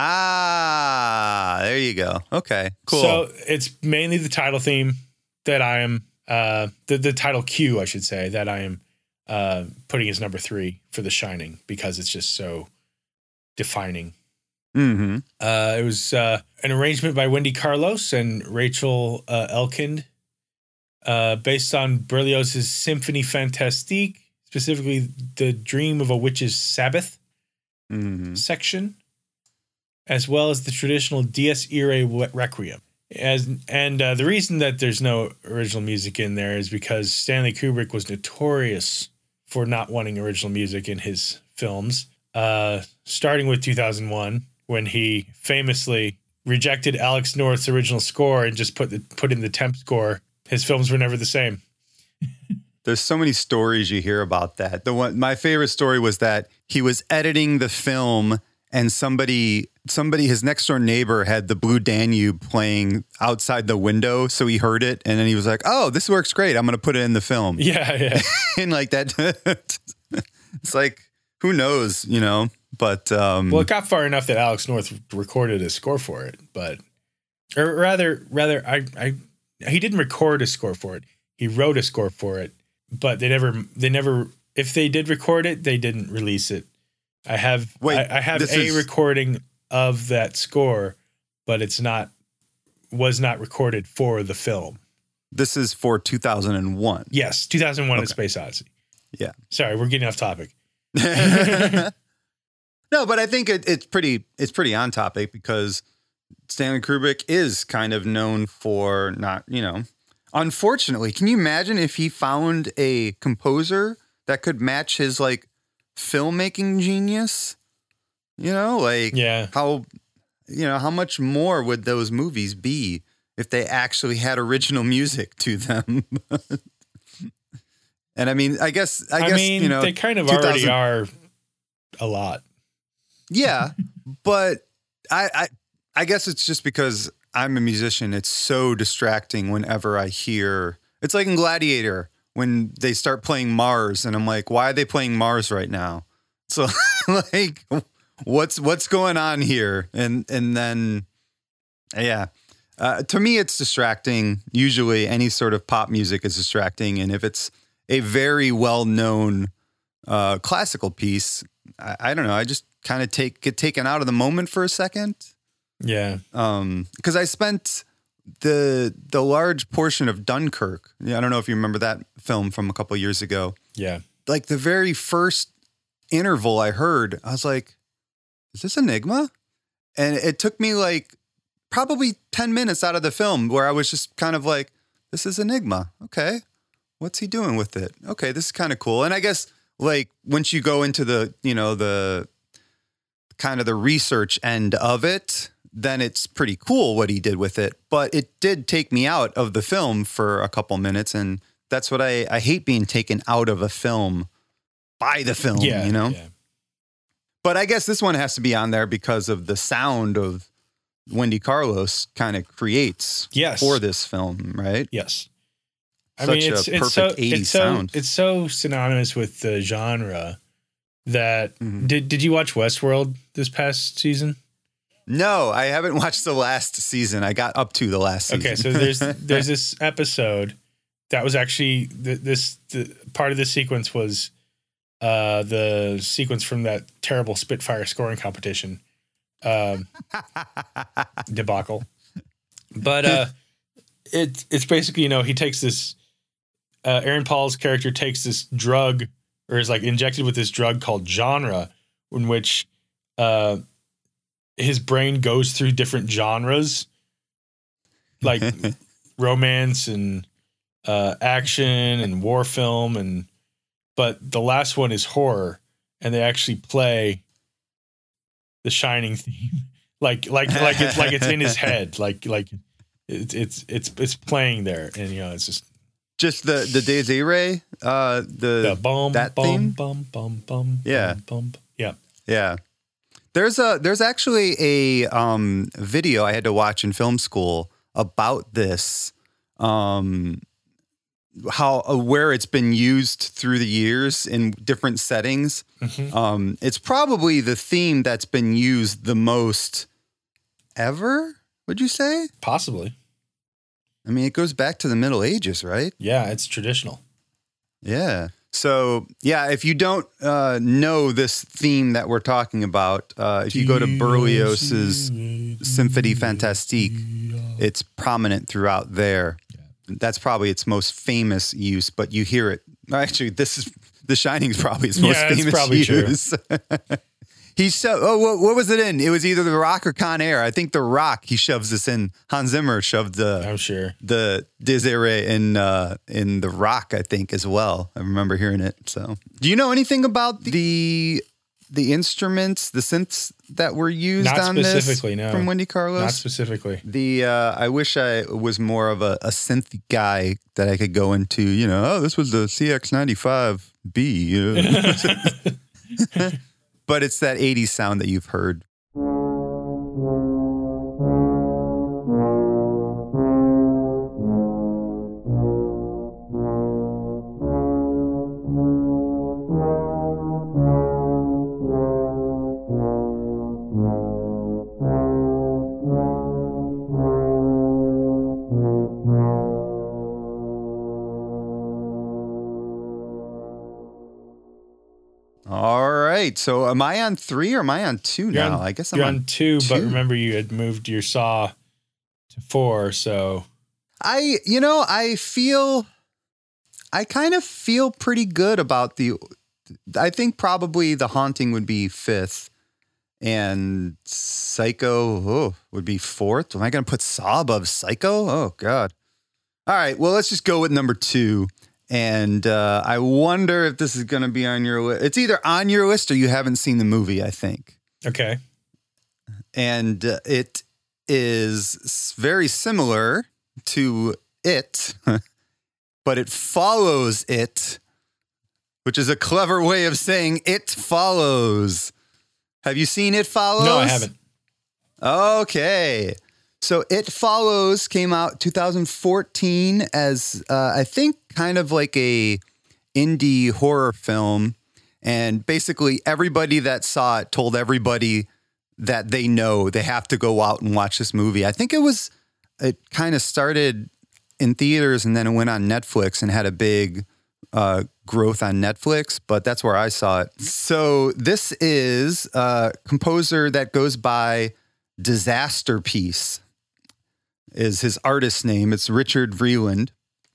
S2: Ah, there you go. Okay, cool.
S1: So it's mainly the title theme that I am, uh, the, the title cue, I should say, that I am uh, putting as number three for The Shining, because it's just so defining.
S2: Mm-hmm.
S1: Uh, it was uh, an arrangement by Wendy Carlos and Rachel uh, Elkind, uh, based on Berlioz's Symphonie Fantastique, specifically the Dream of a Witch's Sabbath
S2: mm-hmm.
S1: section, as well as the traditional Dies Irae Requiem. As and uh, the reason that there's no original music in there is because Stanley Kubrick was notorious for not wanting original music in his films, uh, starting with two thousand one, when he famously rejected Alex North's original score and just put the, put in the temp score. His films were never the same.
S2: There's so many stories you hear about that. The one, my favorite story was that he was editing the film, and somebody, somebody, his next door neighbor had the Blue Danube playing outside the window, so he heard it, and then he was like, "Oh, this works great. I'm going to put it in the film."
S1: Yeah, yeah.
S2: And like that, it's like, who knows, you know? But um,
S1: well, it got far enough that Alex North recorded a score for it, but or rather, rather, I, I, he didn't record a score for it. He wrote a score for it, but they never, they never. If they did record it, they didn't release it. I have,
S2: Wait,
S1: I, I have a
S2: is...
S1: recording of that score, but it's not, was not recorded for the film.
S2: This is for two thousand one.
S1: Yes, two thousand one:
S2: okay.
S1: A Space Odyssey.
S2: Yeah.
S1: Sorry, we're getting off topic.
S2: No, but I think it, it's pretty, it's pretty on topic, because Stanley Kubrick is kind of known for not, you know, unfortunately, can you imagine if he found a composer that could match his like filmmaking genius? You know, like
S1: yeah.
S2: how, you know, how much more would those movies be if they actually had original music to them? And I mean, I guess, I,
S1: I
S2: guess,
S1: mean,
S2: you know,
S1: they kind of already are a lot.
S2: Yeah, but I, I I guess it's just because I'm a musician, it's so distracting whenever I hear. It's like in Gladiator when they start playing Mars, and I'm like, why are they playing Mars right now? So like, what's what's going on here? And and then, yeah, uh, to me, it's distracting. Usually, any sort of pop music is distracting, and if it's a very well known uh, classical piece, I, I don't know. I just kind of take get taken out of the moment for a second.
S1: Yeah.
S2: Um, because I spent the the large portion of Dunkirk. Yeah, I don't know if you remember that film from a couple of years ago.
S1: Yeah.
S2: Like the very first interval I heard, I was like, "Is this Enigma?" And it took me like probably ten minutes out of the film where I was just kind of like, "This is Enigma. Okay, what's he doing with it? Okay, this is kind of cool." And I guess like once you go into the you know the kind of the research end of it, then it's pretty cool what he did with it. But it did take me out of the film for a couple minutes. And that's what I, I hate being taken out of a film by the film,
S1: Yeah.
S2: you know?
S1: Yeah.
S2: But I guess this one has to be on there because of the sound of Wendy Carlos kind of creates
S1: Yes.
S2: for this film, right?
S1: Yes. I
S2: Such
S1: mean,
S2: a
S1: it's, it's
S2: perfect
S1: so,
S2: eighties
S1: it's so,
S2: sound.
S1: it's so synonymous with the genre that
S2: Mhm.
S1: did, did you watch Westworld this past season?
S2: No, I haven't watched the last season. I got up to the last season.
S1: Okay. So there's, there's this episode that was actually the, this, the part of the sequence was uh, the sequence from that terrible Spitfire scoring competition um, debacle. But uh, it, it's basically, you know, he takes this, uh, Aaron Paul's character takes this drug or is like injected with this drug called genre in which uh, his brain goes through different genres like romance and uh, action and war film. And, but the last one is horror and they actually play the Shining theme. like, like, like it's like it's in his head. Like, like it's, it's, it's, it's playing there. And, you know, it's just,
S2: Just the the Desiree, uh, the,
S1: the bum,
S2: that
S1: bum,
S2: theme?
S1: bum, bum, bum,
S2: Yeah.
S1: bum, bum. Yeah.
S2: Yeah. There's a there's actually a um, video I had to watch in film school about this, um, how uh, where it's been used through the years in different settings.
S1: Mm-hmm.
S2: Um, it's probably the theme that's been used the most ever. Would you say?
S1: Possibly.
S2: I mean, it goes back to the Middle Ages, right?
S1: Yeah, it's traditional.
S2: Yeah. So, yeah, if you don't uh, know this theme that we're talking about, uh, if you go to Berlioz's Symphonie Fantastique, it's prominent throughout there. That's probably its most famous use, but you hear it. Actually, this is The Shining is probably its most
S1: Yeah, it's
S2: famous
S1: probably true.
S2: use. He sho- oh, what, what was it in? It was either The Rock or Con Air. I think The Rock. He shoves this in. Hans Zimmer shoved the
S1: I'm sure.
S2: the Desiree in uh, in The Rock, I think, as well. I remember hearing it. So, do you know anything about the the instruments, the synths that were used
S1: Not
S2: on this
S1: specifically, no.
S2: from Wendy Carlos?
S1: Not specifically.
S2: The uh, I wish I was more of a, a synth guy that I could go into. You know, oh, this was the C X ninety-five B. You know? But it's that eighties sound that you've heard. All right. So am I on three or am I on two
S1: You're
S2: now?
S1: on-
S2: I guess I'm
S1: You're
S2: on
S1: on two, but
S2: two.
S1: remember you had moved your saw to four, so
S2: I, you know, I feel, I kind of feel pretty good about the, I think probably The Haunting would be fifth and Psycho oh, would be fourth. Am I going to put Saw above Psycho? Oh, God. All right. Well, let's just go with number two. And uh, I wonder if this is going to be on your list. It's either on your list or you haven't seen the movie, I think.
S1: okay.
S2: And uh, it is s- very similar to It, but it follows It, which is a clever way of saying It Follows. Have you seen It Follows?
S1: No, I haven't.
S2: Okay. So It Follows came out two thousand fourteen as uh, I think kind of like a indie horror film. And basically everybody that saw it told everybody that they know they have to go out and watch this movie. I think it was, it kind of started in theaters and then it went on Netflix and had a big uh, growth on Netflix, but that's where I saw it. So this is a composer that goes by Disasterpeace is his artist name. It's Richard Vreeland.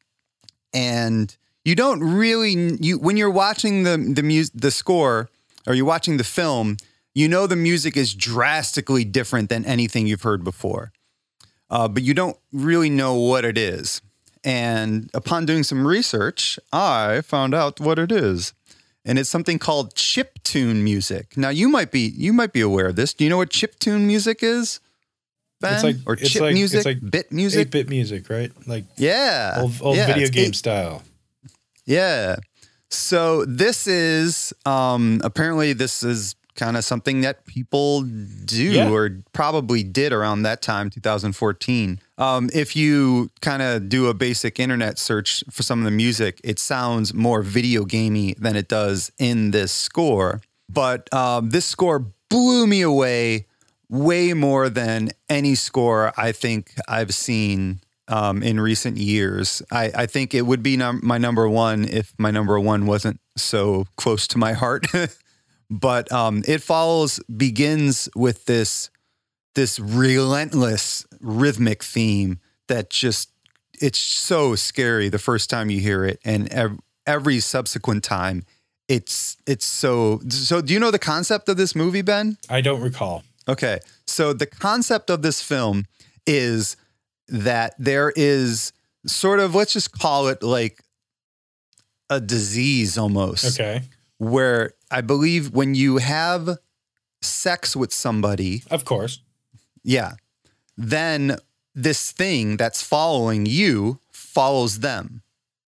S2: And you don't really, you when you're watching the the mu- the score or you're watching the film, you know the music is drastically different than anything you've heard before. Uh, but you don't really know what it is. And upon doing some research, I found out what it is. And it's something called chiptune music. Now you might be you might be aware of this. Do you know what chiptune music is? Ben?
S1: It's like
S2: or
S1: it's
S2: chip
S1: like,
S2: music,
S1: it's like
S2: bit music,
S1: eight-bit music, right? Like
S2: yeah,
S1: old, old
S2: yeah,
S1: video game
S2: eight,
S1: style.
S2: Yeah. So this is um, apparently this is kind of something that people do
S1: yeah.
S2: or probably did around that time, two thousand fourteen. Um, if you kind of do a basic internet search for some of the music, it sounds more video gamey than it does in this score. But um, this score blew me away way more than any score I think I've seen um, in recent years. I, I think it would be num- my number one if my number one wasn't so close to my heart. But um, It Follows begins with this this relentless rhythmic theme that just, it's so scary the first time you hear it. And ev- every subsequent time, it's it's so... So do you know the concept of this movie, Ben?
S1: I don't recall.
S2: Okay. So the concept of this film is that there is sort of, let's just call it like a disease almost.
S1: Okay.
S2: Where I believe when you have sex with somebody,
S1: Of course.
S2: yeah, then this thing that's following you follows them.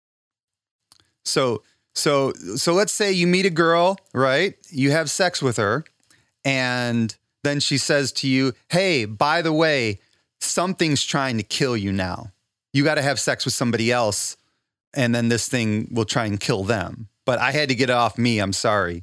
S2: So, so, so let's say you meet a girl, right? You have sex with her, and then she says to you, "Hey, by the way, something's trying to kill you now. You got to have sex with somebody else, and then this thing will try and kill them. But I had to get it off me. I'm sorry.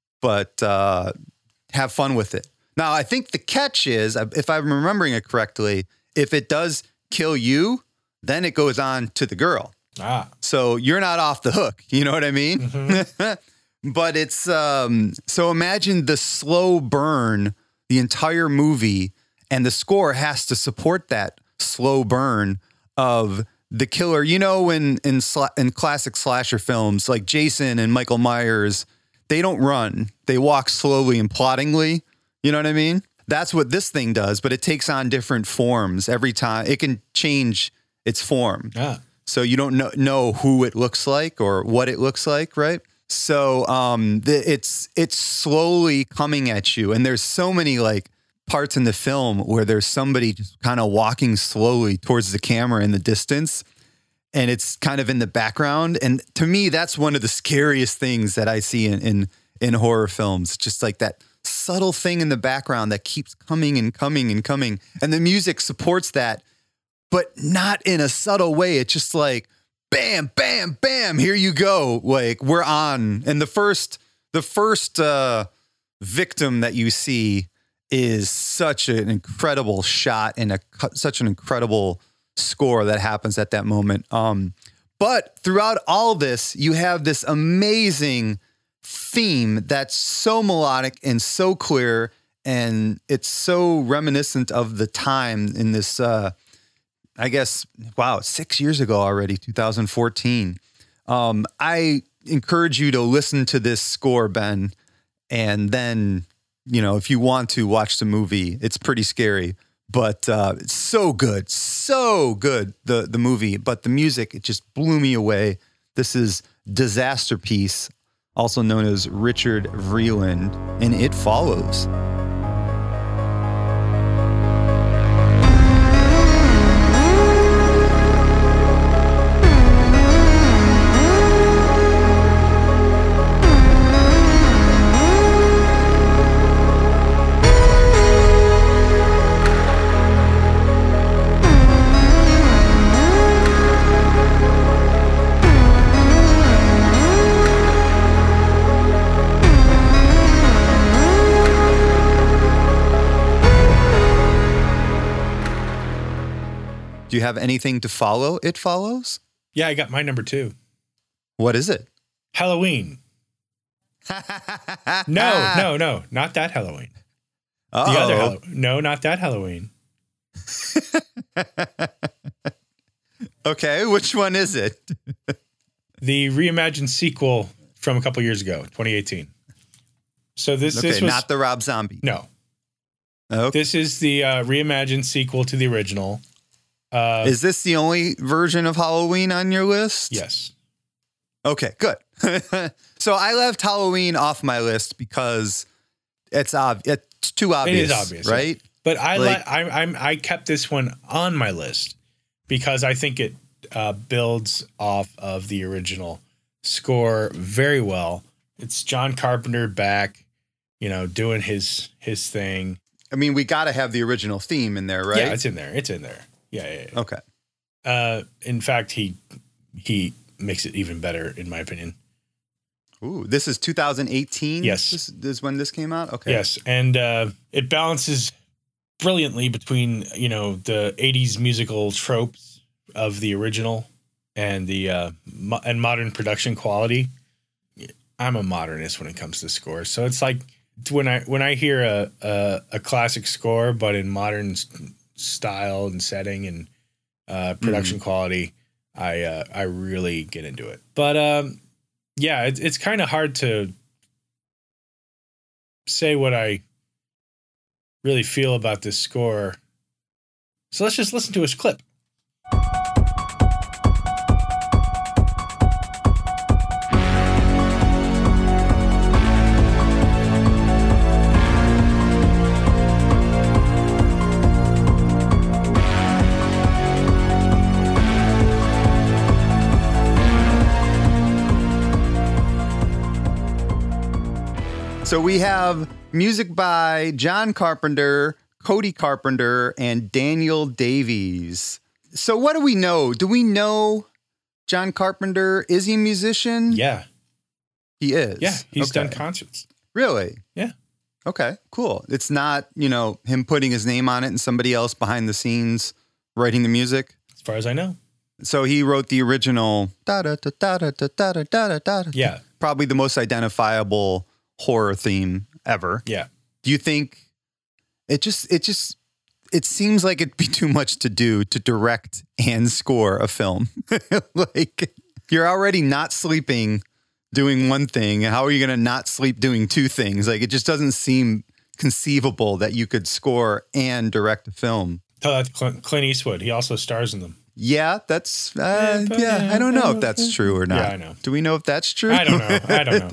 S2: But uh, have fun with it." Now, I think the catch is, if I'm remembering it correctly, if it does kill you, then it goes on to the girl.
S1: Ah.
S2: So you're not off the hook. You know what I mean?
S1: Mm-hmm.
S2: But it's, um, so imagine the slow burn, the entire movie, and the score has to support that slow burn of the killer. You know, when in sla- in classic slasher films like Jason and Michael Myers, they don't run. They walk slowly and ploddingly. You know what I mean? That's what this thing does, but it takes on different forms every time. It can change its form.
S1: Ah.
S2: So you don't know, know who it looks like or what it looks like, right? So um, the, it's it's slowly coming at you. And there's so many like parts in the film where there's somebody just kind of walking slowly towards the camera in the distance. And it's kind of in the background. And to me, that's one of the scariest things that I see in, in, in horror films. Just like that subtle thing in the background that keeps coming and coming and coming. And the music supports that, but not in a subtle way. It's just like, bam, bam, bam, here you go. Like we're on. And the first, the first uh, victim that you see is such an incredible shot and a such an incredible score that happens at that moment. Um, but throughout all this, you have this amazing theme that's so melodic and so clear, and it's so reminiscent of the time in this, uh, I guess, wow, six years ago already, two thousand fourteen. Um, I encourage you to listen to this score, Ben, and then, you know, if you want to watch the movie, it's pretty scary, but uh, it's so good, so good, the, the movie, but the music, it just blew me away. This is Disasterpeace, also known as Richard Vreeland, and It Follows. Do you have anything to follow It Follows?
S1: Yeah, I got my number two.
S2: What is it?
S1: Halloween. No, no, no, not that Halloween.
S2: Uh-oh.
S1: The other Halloween. No, not that Halloween.
S2: Okay, which one is it?
S1: The reimagined sequel from a couple years ago, twenty eighteen. So this,
S2: Okay,
S1: this was
S2: not the Rob Zombie.
S1: no.
S2: Okay.
S1: This is the uh, reimagined sequel to the original. Uh,
S2: Is this the only version of Halloween on your list?
S1: yes.
S2: Okay, good. So I left Halloween off my list because it's ob- it's too obvious.
S1: It is obvious,
S2: right?
S1: But I
S2: Like-
S1: like I I'm I kept this one on my list because I think it uh, builds off of the original score very well. It's John Carpenter back, you know, doing his his thing.
S2: I mean, we got to have the original theme in there, right?
S1: Yeah, it's in there. It's in there. Yeah, yeah. yeah.
S2: Okay.
S1: Uh, in fact, he he makes it even better, in my opinion.
S2: Ooh, this is two thousand eighteen?
S1: Yes.
S2: This, this is when this came out? Okay.
S1: Yes, and uh, it balances brilliantly between, you know, the eighties musical tropes of the original and the uh, mo- and modern production quality. I'm a modernist when it comes to score, so it's like when I when I hear a a, a classic score but in modern s- style and setting and uh, production
S2: Mm-hmm.
S1: quality, I uh, I really get into it. But um, yeah, it's it's kind of hard to say what I really feel about this score. So let's just listen to his clip.
S2: So we have music by John Carpenter, Cody Carpenter, and Daniel Davies. So what do we know? Do we know John Carpenter? Is he a musician?
S1: Yeah,
S2: He is.
S1: yeah, he's
S2: Okay.
S1: done concerts.
S2: Really?
S1: Yeah.
S2: Okay, cool. It's not, you know, him putting his name on it and somebody else behind the scenes writing the music.
S1: As far as I know.
S2: So he wrote the original da da da da da da da da da da.
S1: Yeah,
S2: Probably the most identifiable horror theme ever.
S1: yeah.
S2: Do you think it just it just it seems like it'd be too much to do to direct and score a film? Like, you're already not sleeping doing one thing. How are you going to not sleep doing two things? Like, it just doesn't seem conceivable that you could score and direct a film.
S1: Tell that to Clint, Clint Eastwood. He also stars in them.
S2: Yeah, that's uh, yeah. I don't know if that's true or not.
S1: Yeah, I know.
S2: Do we know if that's true?
S1: I don't know. I don't know.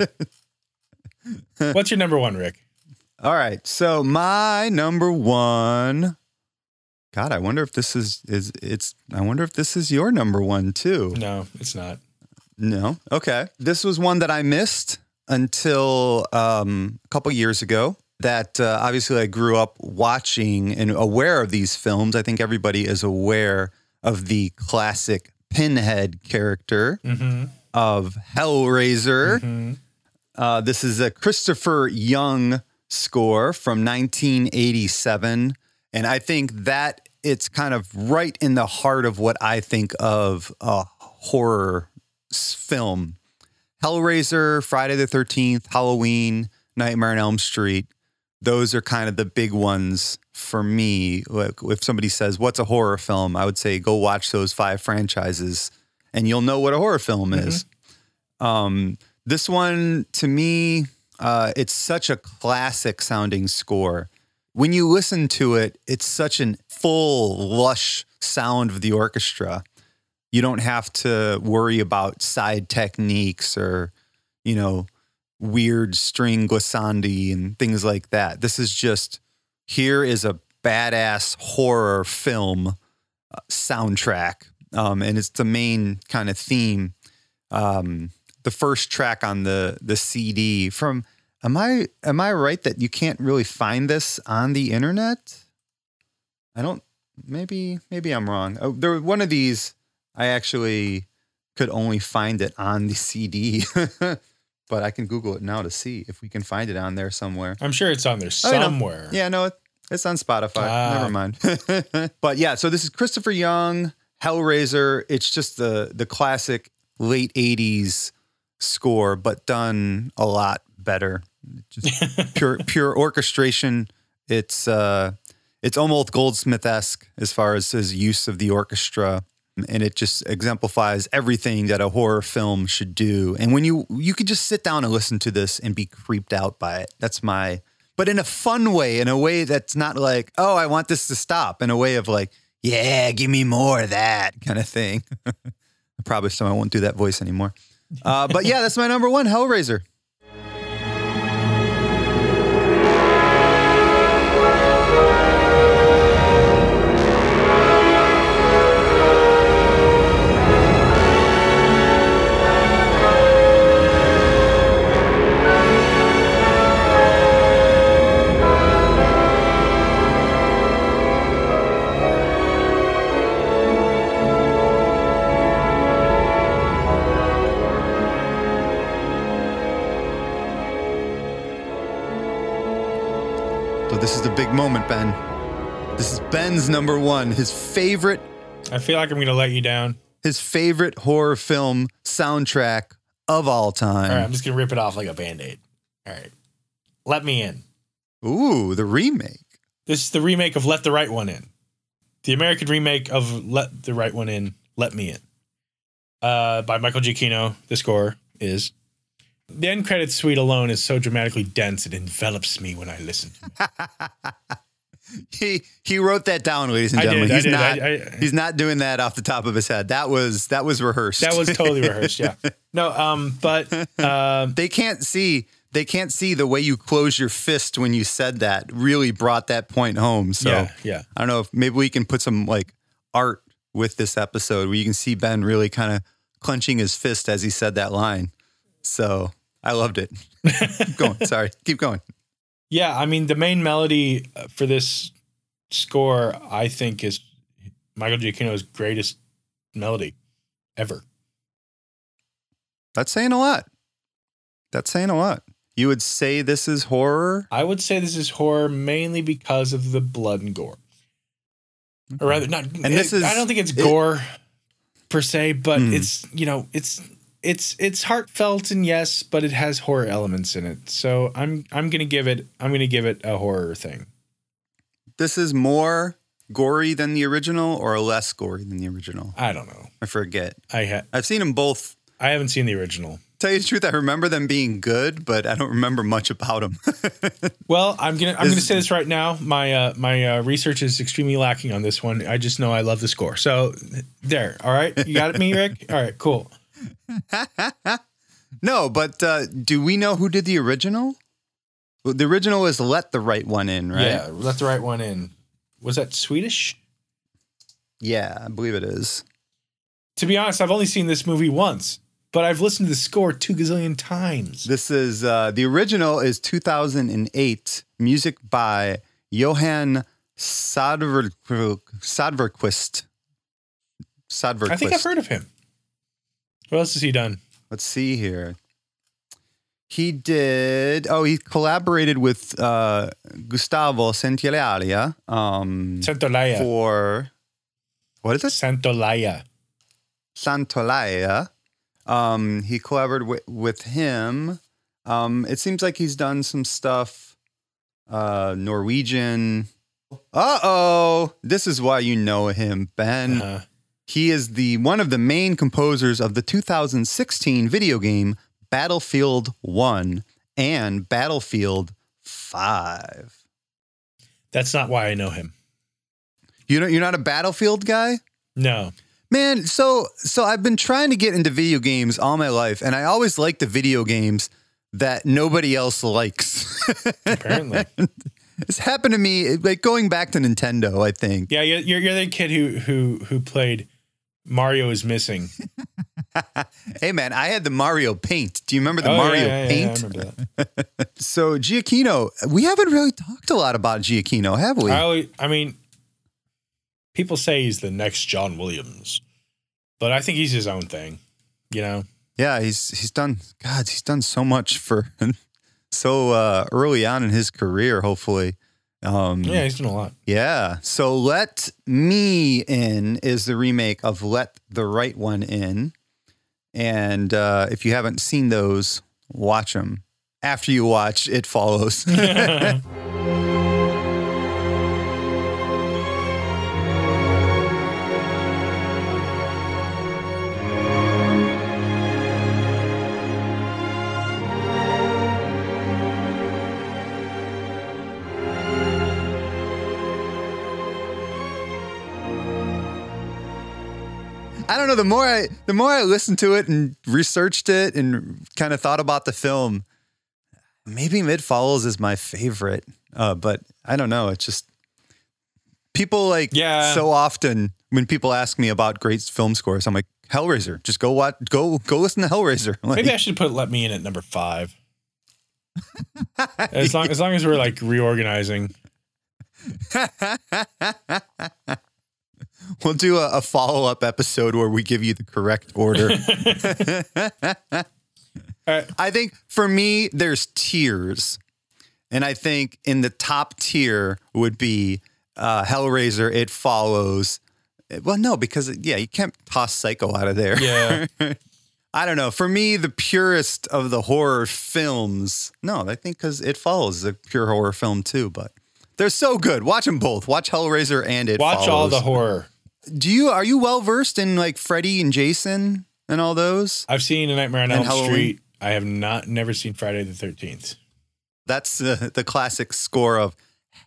S1: What's your number one, Rick?
S2: All right. So my number one. God, I wonder if this is is it's. I wonder if this is your number one too.
S1: No, it's not.
S2: No. Okay. This was one that I missed until um, a couple years ago. That uh, obviously I grew up watching and aware of these films. I think everybody is aware of the classic Pinhead character
S1: Mm-hmm.
S2: of Hellraiser.
S1: Mm-hmm.
S2: Uh, this is a Christopher Young score from nineteen eighty-seven. And I think that it's kind of right in the heart of what I think of a horror s- film. Hellraiser, Friday the thirteenth, Halloween, Nightmare on Elm Street. Those are kind of the big ones for me. Like, if somebody says, what's a horror film? I would say, go watch those five franchises and you'll know what a horror film is. Um, this one, to me, uh, it's such a classic sounding score. When you listen to it, it's such an full, lush sound of the orchestra. You don't have to worry about side techniques or, you know, weird string glissandi and things like that. This is just, here is a badass horror film uh, soundtrack. Um, and it's the main kind of theme. Um, the first track on the the C D from, am I am I right that you can't really find this on the internet? I don't, maybe, maybe I'm wrong. Oh, there was one of these, I actually could only find it on the C D. But I can Google it now to see if we can find it on there somewhere.
S1: I'm sure it's on there
S2: Oh, you know,
S1: somewhere.
S2: Yeah, no, It's on Spotify.
S1: Ah.
S2: Never mind. But yeah, so this is Christopher Young, Hellraiser. It's just the the classic late eighties score, but done a lot better. Just pure pure orchestration. It's uh, it's almost Goldsmith-esque as far as his use of the orchestra, and it just exemplifies everything that a horror film should do. And when you you could just sit down and listen to this and be creeped out by it. That's my, but in a fun way, in a way that's not like, oh, I want this to stop. In a way of like, yeah, give me more of that kind of thing. I probably so I won't do that voice anymore. Uh, but yeah, that's my number one, Hellraiser. So this is the big moment, Ben. This is Ben's number one, his favorite.
S1: I feel like I'm going to let you down.
S2: His favorite horror film soundtrack of all time.
S1: All right, I'm just going to rip it off like a Band-Aid. All right. Let Me In.
S2: Ooh, the remake.
S1: This is the remake of Let the Right One In. The American remake of Let the Right One In, Let Me In. Uh, by Michael Giacchino. The score is. The end credits suite alone is so dramatically dense it envelops me when I listen to it.
S2: he he wrote that down, ladies and
S1: I
S2: gentlemen.
S1: did,
S2: he's
S1: I did,
S2: not
S1: I, I,
S2: he's not doing that off the top of his head. That was that was rehearsed.
S1: That was totally rehearsed, yeah. No, um, but uh,
S2: they can't see they can't see the way you close your fist when you said that really brought that point home. So
S1: yeah, yeah.
S2: I don't know if maybe we can put some like art with this episode where you can see Ben really kind of clenching his fist as he said that line. So I loved it. Keep going. Sorry. Keep going.
S1: Yeah, I mean, the main melody for this score, I think, is Michael Giacchino's greatest melody ever.
S2: That's saying a lot. That's saying a lot. You would say this is horror?
S1: I would say this is horror mainly because of the blood and gore. Okay. Or rather, not. And it, this is. I don't think it's it, gore per se, but mm. it's, you know, it's. It's it's heartfelt and yes, but it has horror elements in it. So I'm I'm gonna give it I'm gonna give it a horror thing.
S2: This is more gory than the original or less gory than the original?
S1: I don't know.
S2: I forget.
S1: I ha-
S2: I've seen them both.
S1: I haven't seen the original.
S2: Tell you the truth, I remember them being good, but I don't remember much about them.
S1: Well, I'm gonna I'm this, gonna say this right now. My uh, my uh, research is extremely lacking on this one. I just know I love the score. So there. All right, you got me, Rick. All right, cool.
S2: No, but uh, do we know who did the original? Well, the original is Let the Right One In, right?
S1: Yeah, Let the Right One In. Was that Swedish?
S2: Yeah, I believe it is.
S1: To be honest, I've only seen this movie once, but I've listened to the score two gazillion times.
S2: This is, uh, the original is two thousand eight, music by Johan Sadver, Sadverquist. Sadverquist.
S1: I think I've heard of him. What else has he done?
S2: Let's see here. He did. Oh, he collaborated with uh, Gustavo Santaolalla. Um,
S1: Santaolalla.
S2: For what is it?
S1: Santaolalla.
S2: Santaolalla. Um, he collaborated with, with him. Um, it seems like he's done some stuff. Uh, Norwegian. Uh oh, this is why you know him, Ben. Uh-huh. He is the one of the main composers of the two thousand sixteen video game Battlefield one and Battlefield five.
S1: That's not why I know him.
S2: You know, you're not a Battlefield guy?
S1: No.
S2: Man, so so I've been trying to get into video games all my life, and I always like the video games that nobody else likes.
S1: Apparently.
S2: It's happened to me, like going back to Nintendo, I think.
S1: Yeah, you're you're the kid who who who played Mario is Missing.
S2: Hey, man, I had the Mario Paint. Do you remember the
S1: oh,
S2: Mario
S1: yeah, yeah,
S2: Paint?
S1: Yeah, I remember that.
S2: So Giacchino, we haven't really talked a lot about Giacchino, have we?
S1: I, always, I mean, people say he's the next John Williams, but I think he's his own thing, you know?
S2: Yeah, he's he's done, God, he's done so much for so uh, early on in his career, hopefully. Um,
S1: Yeah, he's doing a lot.
S2: Yeah. So Let Me In is the remake of Let the Right One In. And uh, if you haven't seen those, watch them. After you watch It Follows. I don't know. The more I, the more I listened to it and researched it and kind of thought about the film, maybe It Follows is my favorite. Uh, but I don't know. It's just people like
S1: yeah.
S2: so often when people ask me about great film scores, I'm like, Hellraiser. Just go watch, go go listen to Hellraiser. Like,
S1: maybe I should put Let Me In at number five. as long as long as we're like reorganizing.
S2: We'll do a, a follow-up episode where we give you the correct order.
S1: right.
S2: I think for me, there's tiers. And I think in the top tier would be uh, Hellraiser, It Follows. Well, no, because, yeah, you can't toss Psycho out of there.
S1: Yeah.
S2: I don't know. For me, the purest of the horror films. No, I think because It Follows is a pure horror film too, but they're so good. Watch them both. Watch Hellraiser and It
S1: Watch
S2: Follows.
S1: all the horror.
S2: Do you are you well versed in like Freddy and Jason and all those?
S1: I've seen A Nightmare on
S2: And
S1: Elm
S2: Halloween?
S1: Street. I have not never seen Friday the thirteenth.
S2: That's the the classic score of.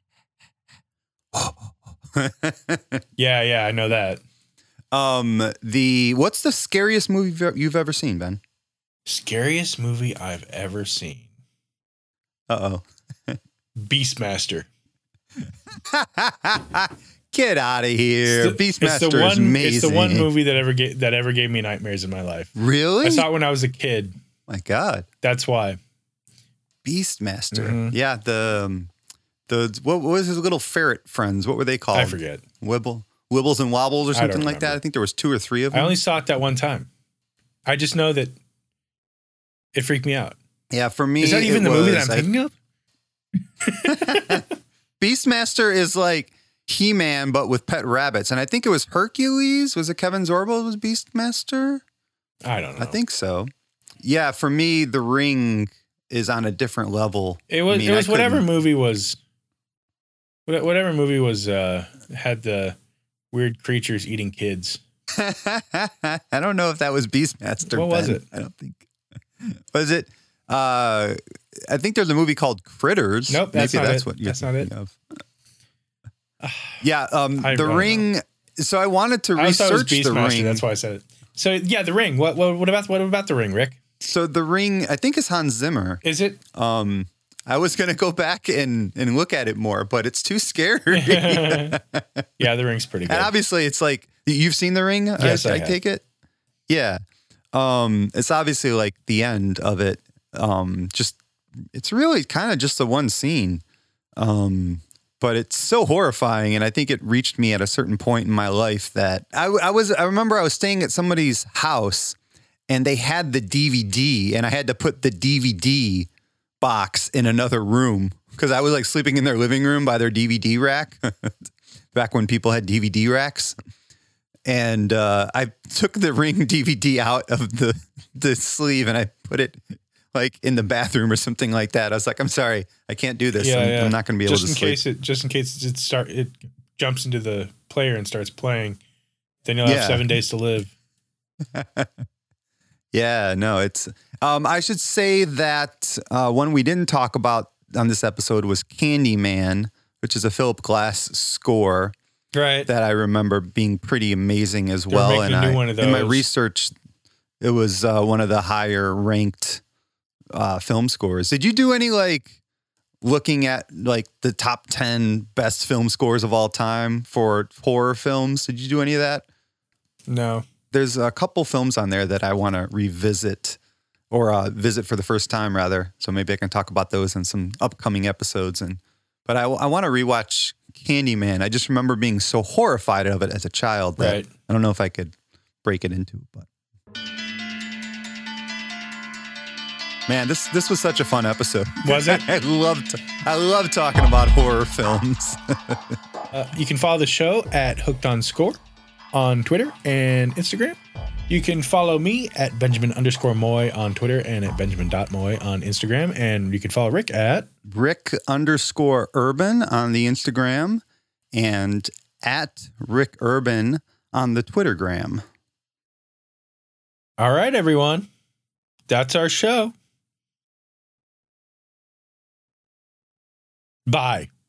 S1: yeah, yeah, I know that.
S2: Um, the what's the scariest movie you've- you've ever seen, Ben?
S1: Scariest movie I've ever seen.
S2: Uh oh.
S1: Beastmaster.
S2: Get out of here!
S1: It's the,
S2: Beastmaster
S1: it's the one,
S2: is amazing.
S1: It's the one movie that ever gave, that ever gave me nightmares in my life.
S2: Really?
S1: I saw it when I was a kid.
S2: My God.
S1: That's why.
S2: Beastmaster.
S1: Mhm.
S2: Yeah, the um, the what was his little ferret friends? What were they called?
S1: I forget.
S2: Wibble, Wibbles and Wobbles or
S1: I don't
S2: something like that.
S1: remember.
S2: I think there was two or three of
S1: I
S2: them.
S1: only saw it that one time. I just know that it freaked me out.
S2: Yeah, for me,
S1: Is that even
S2: it
S1: the movie
S2: was-
S1: that I'm thinking of?
S2: Beastmaster is like He-Man, but with pet rabbits. And I think it was Hercules. Was it Kevin Sorbo was Beastmaster?
S1: I don't know.
S2: I think so. Yeah, for me, The Ring is on a different level.
S1: it was.
S2: I mean,
S1: it was
S2: I
S1: whatever
S2: couldn't-
S1: movie was. what- Whatever movie was uh, had the weird creatures eating kids.
S2: I don't know if that was Beastmaster.
S1: What was
S2: Ben.
S1: it?
S2: I don't think. Was it? Uh, I think there's a movie called Critters.
S1: Nope, that's
S2: Maybe
S1: not
S2: that's
S1: it.
S2: what you're
S1: That's not
S2: thinking
S1: it.
S2: of. Yeah, um,
S1: I-
S2: The
S1: I don't
S2: Ring. So I wanted to
S1: I always thought it was
S2: research The
S1: Beastmaster.
S2: Ring.
S1: That's why I said it. So yeah, The Ring. What? What, what about? What about The Ring, Rick?
S2: So The Ring, I think, is Hans Zimmer.
S1: Is it?
S2: Um, I was gonna go back and and look at it more, but it's too scary.
S1: yeah, The Ring's pretty good.
S2: And obviously, it's like you've seen The Ring.
S1: Yes,
S2: I,
S1: I
S2: I
S1: have.
S2: take it. Yeah, um, it's obviously like the end of it. Um, just it's really kind of just the one scene, um, but it's so horrifying, and I think it reached me at a certain point in my life that I, I was. I remember I was staying at somebody's house, and they had the D V D, and I had to put the D V D box in another room because I was like sleeping in their living room by their D V D rack back when people had D V D racks. And uh, I took the Ring D V D out of the the sleeve and I put it like in the bathroom or something like that. I was like, I'm sorry, I can't do this.
S1: Yeah,
S2: I'm,
S1: yeah.
S2: I'm not going to be able
S1: just
S2: to
S1: in
S2: sleep.
S1: case it just in case it start it jumps into the player and starts playing. Then you'll have
S2: Yeah.
S1: seven days to live.
S2: Yeah, no, it's. Um, I should say that uh, one we didn't talk about on this episode was Candyman, which is a Philip Glass score
S1: Right.
S2: that I remember being pretty amazing as
S1: They're
S2: well.
S1: making
S2: And
S1: a new
S2: I,
S1: one of
S2: in my
S1: those.
S2: research, it was uh, one of the higher ranked uh, film scores. Did you do any like looking at like the top ten best film scores of all time for horror films? Did you do any of that?
S1: No.
S2: There's a couple films on there that I want to revisit or uh, visit for the first time, rather. So maybe I can talk about those in some upcoming episodes. And but I, I want to rewatch Candyman. I just remember being so horrified of it as a child that
S1: Right.
S2: I don't know if I could break it into it. But Man, this this was such a fun episode.
S1: Was it?
S2: I loved I love talking about horror films.
S1: uh, you can follow the show at Hooked on Score on Twitter and Instagram. You can follow me at Benjamin underscore Moy on Twitter and at Benjamin.Moy on Instagram. And you can follow Rick at
S2: Rick underscore Urban on the Instagram and at Rick Urban on the Twittergram.
S1: All right, everyone. That's our show. Bye.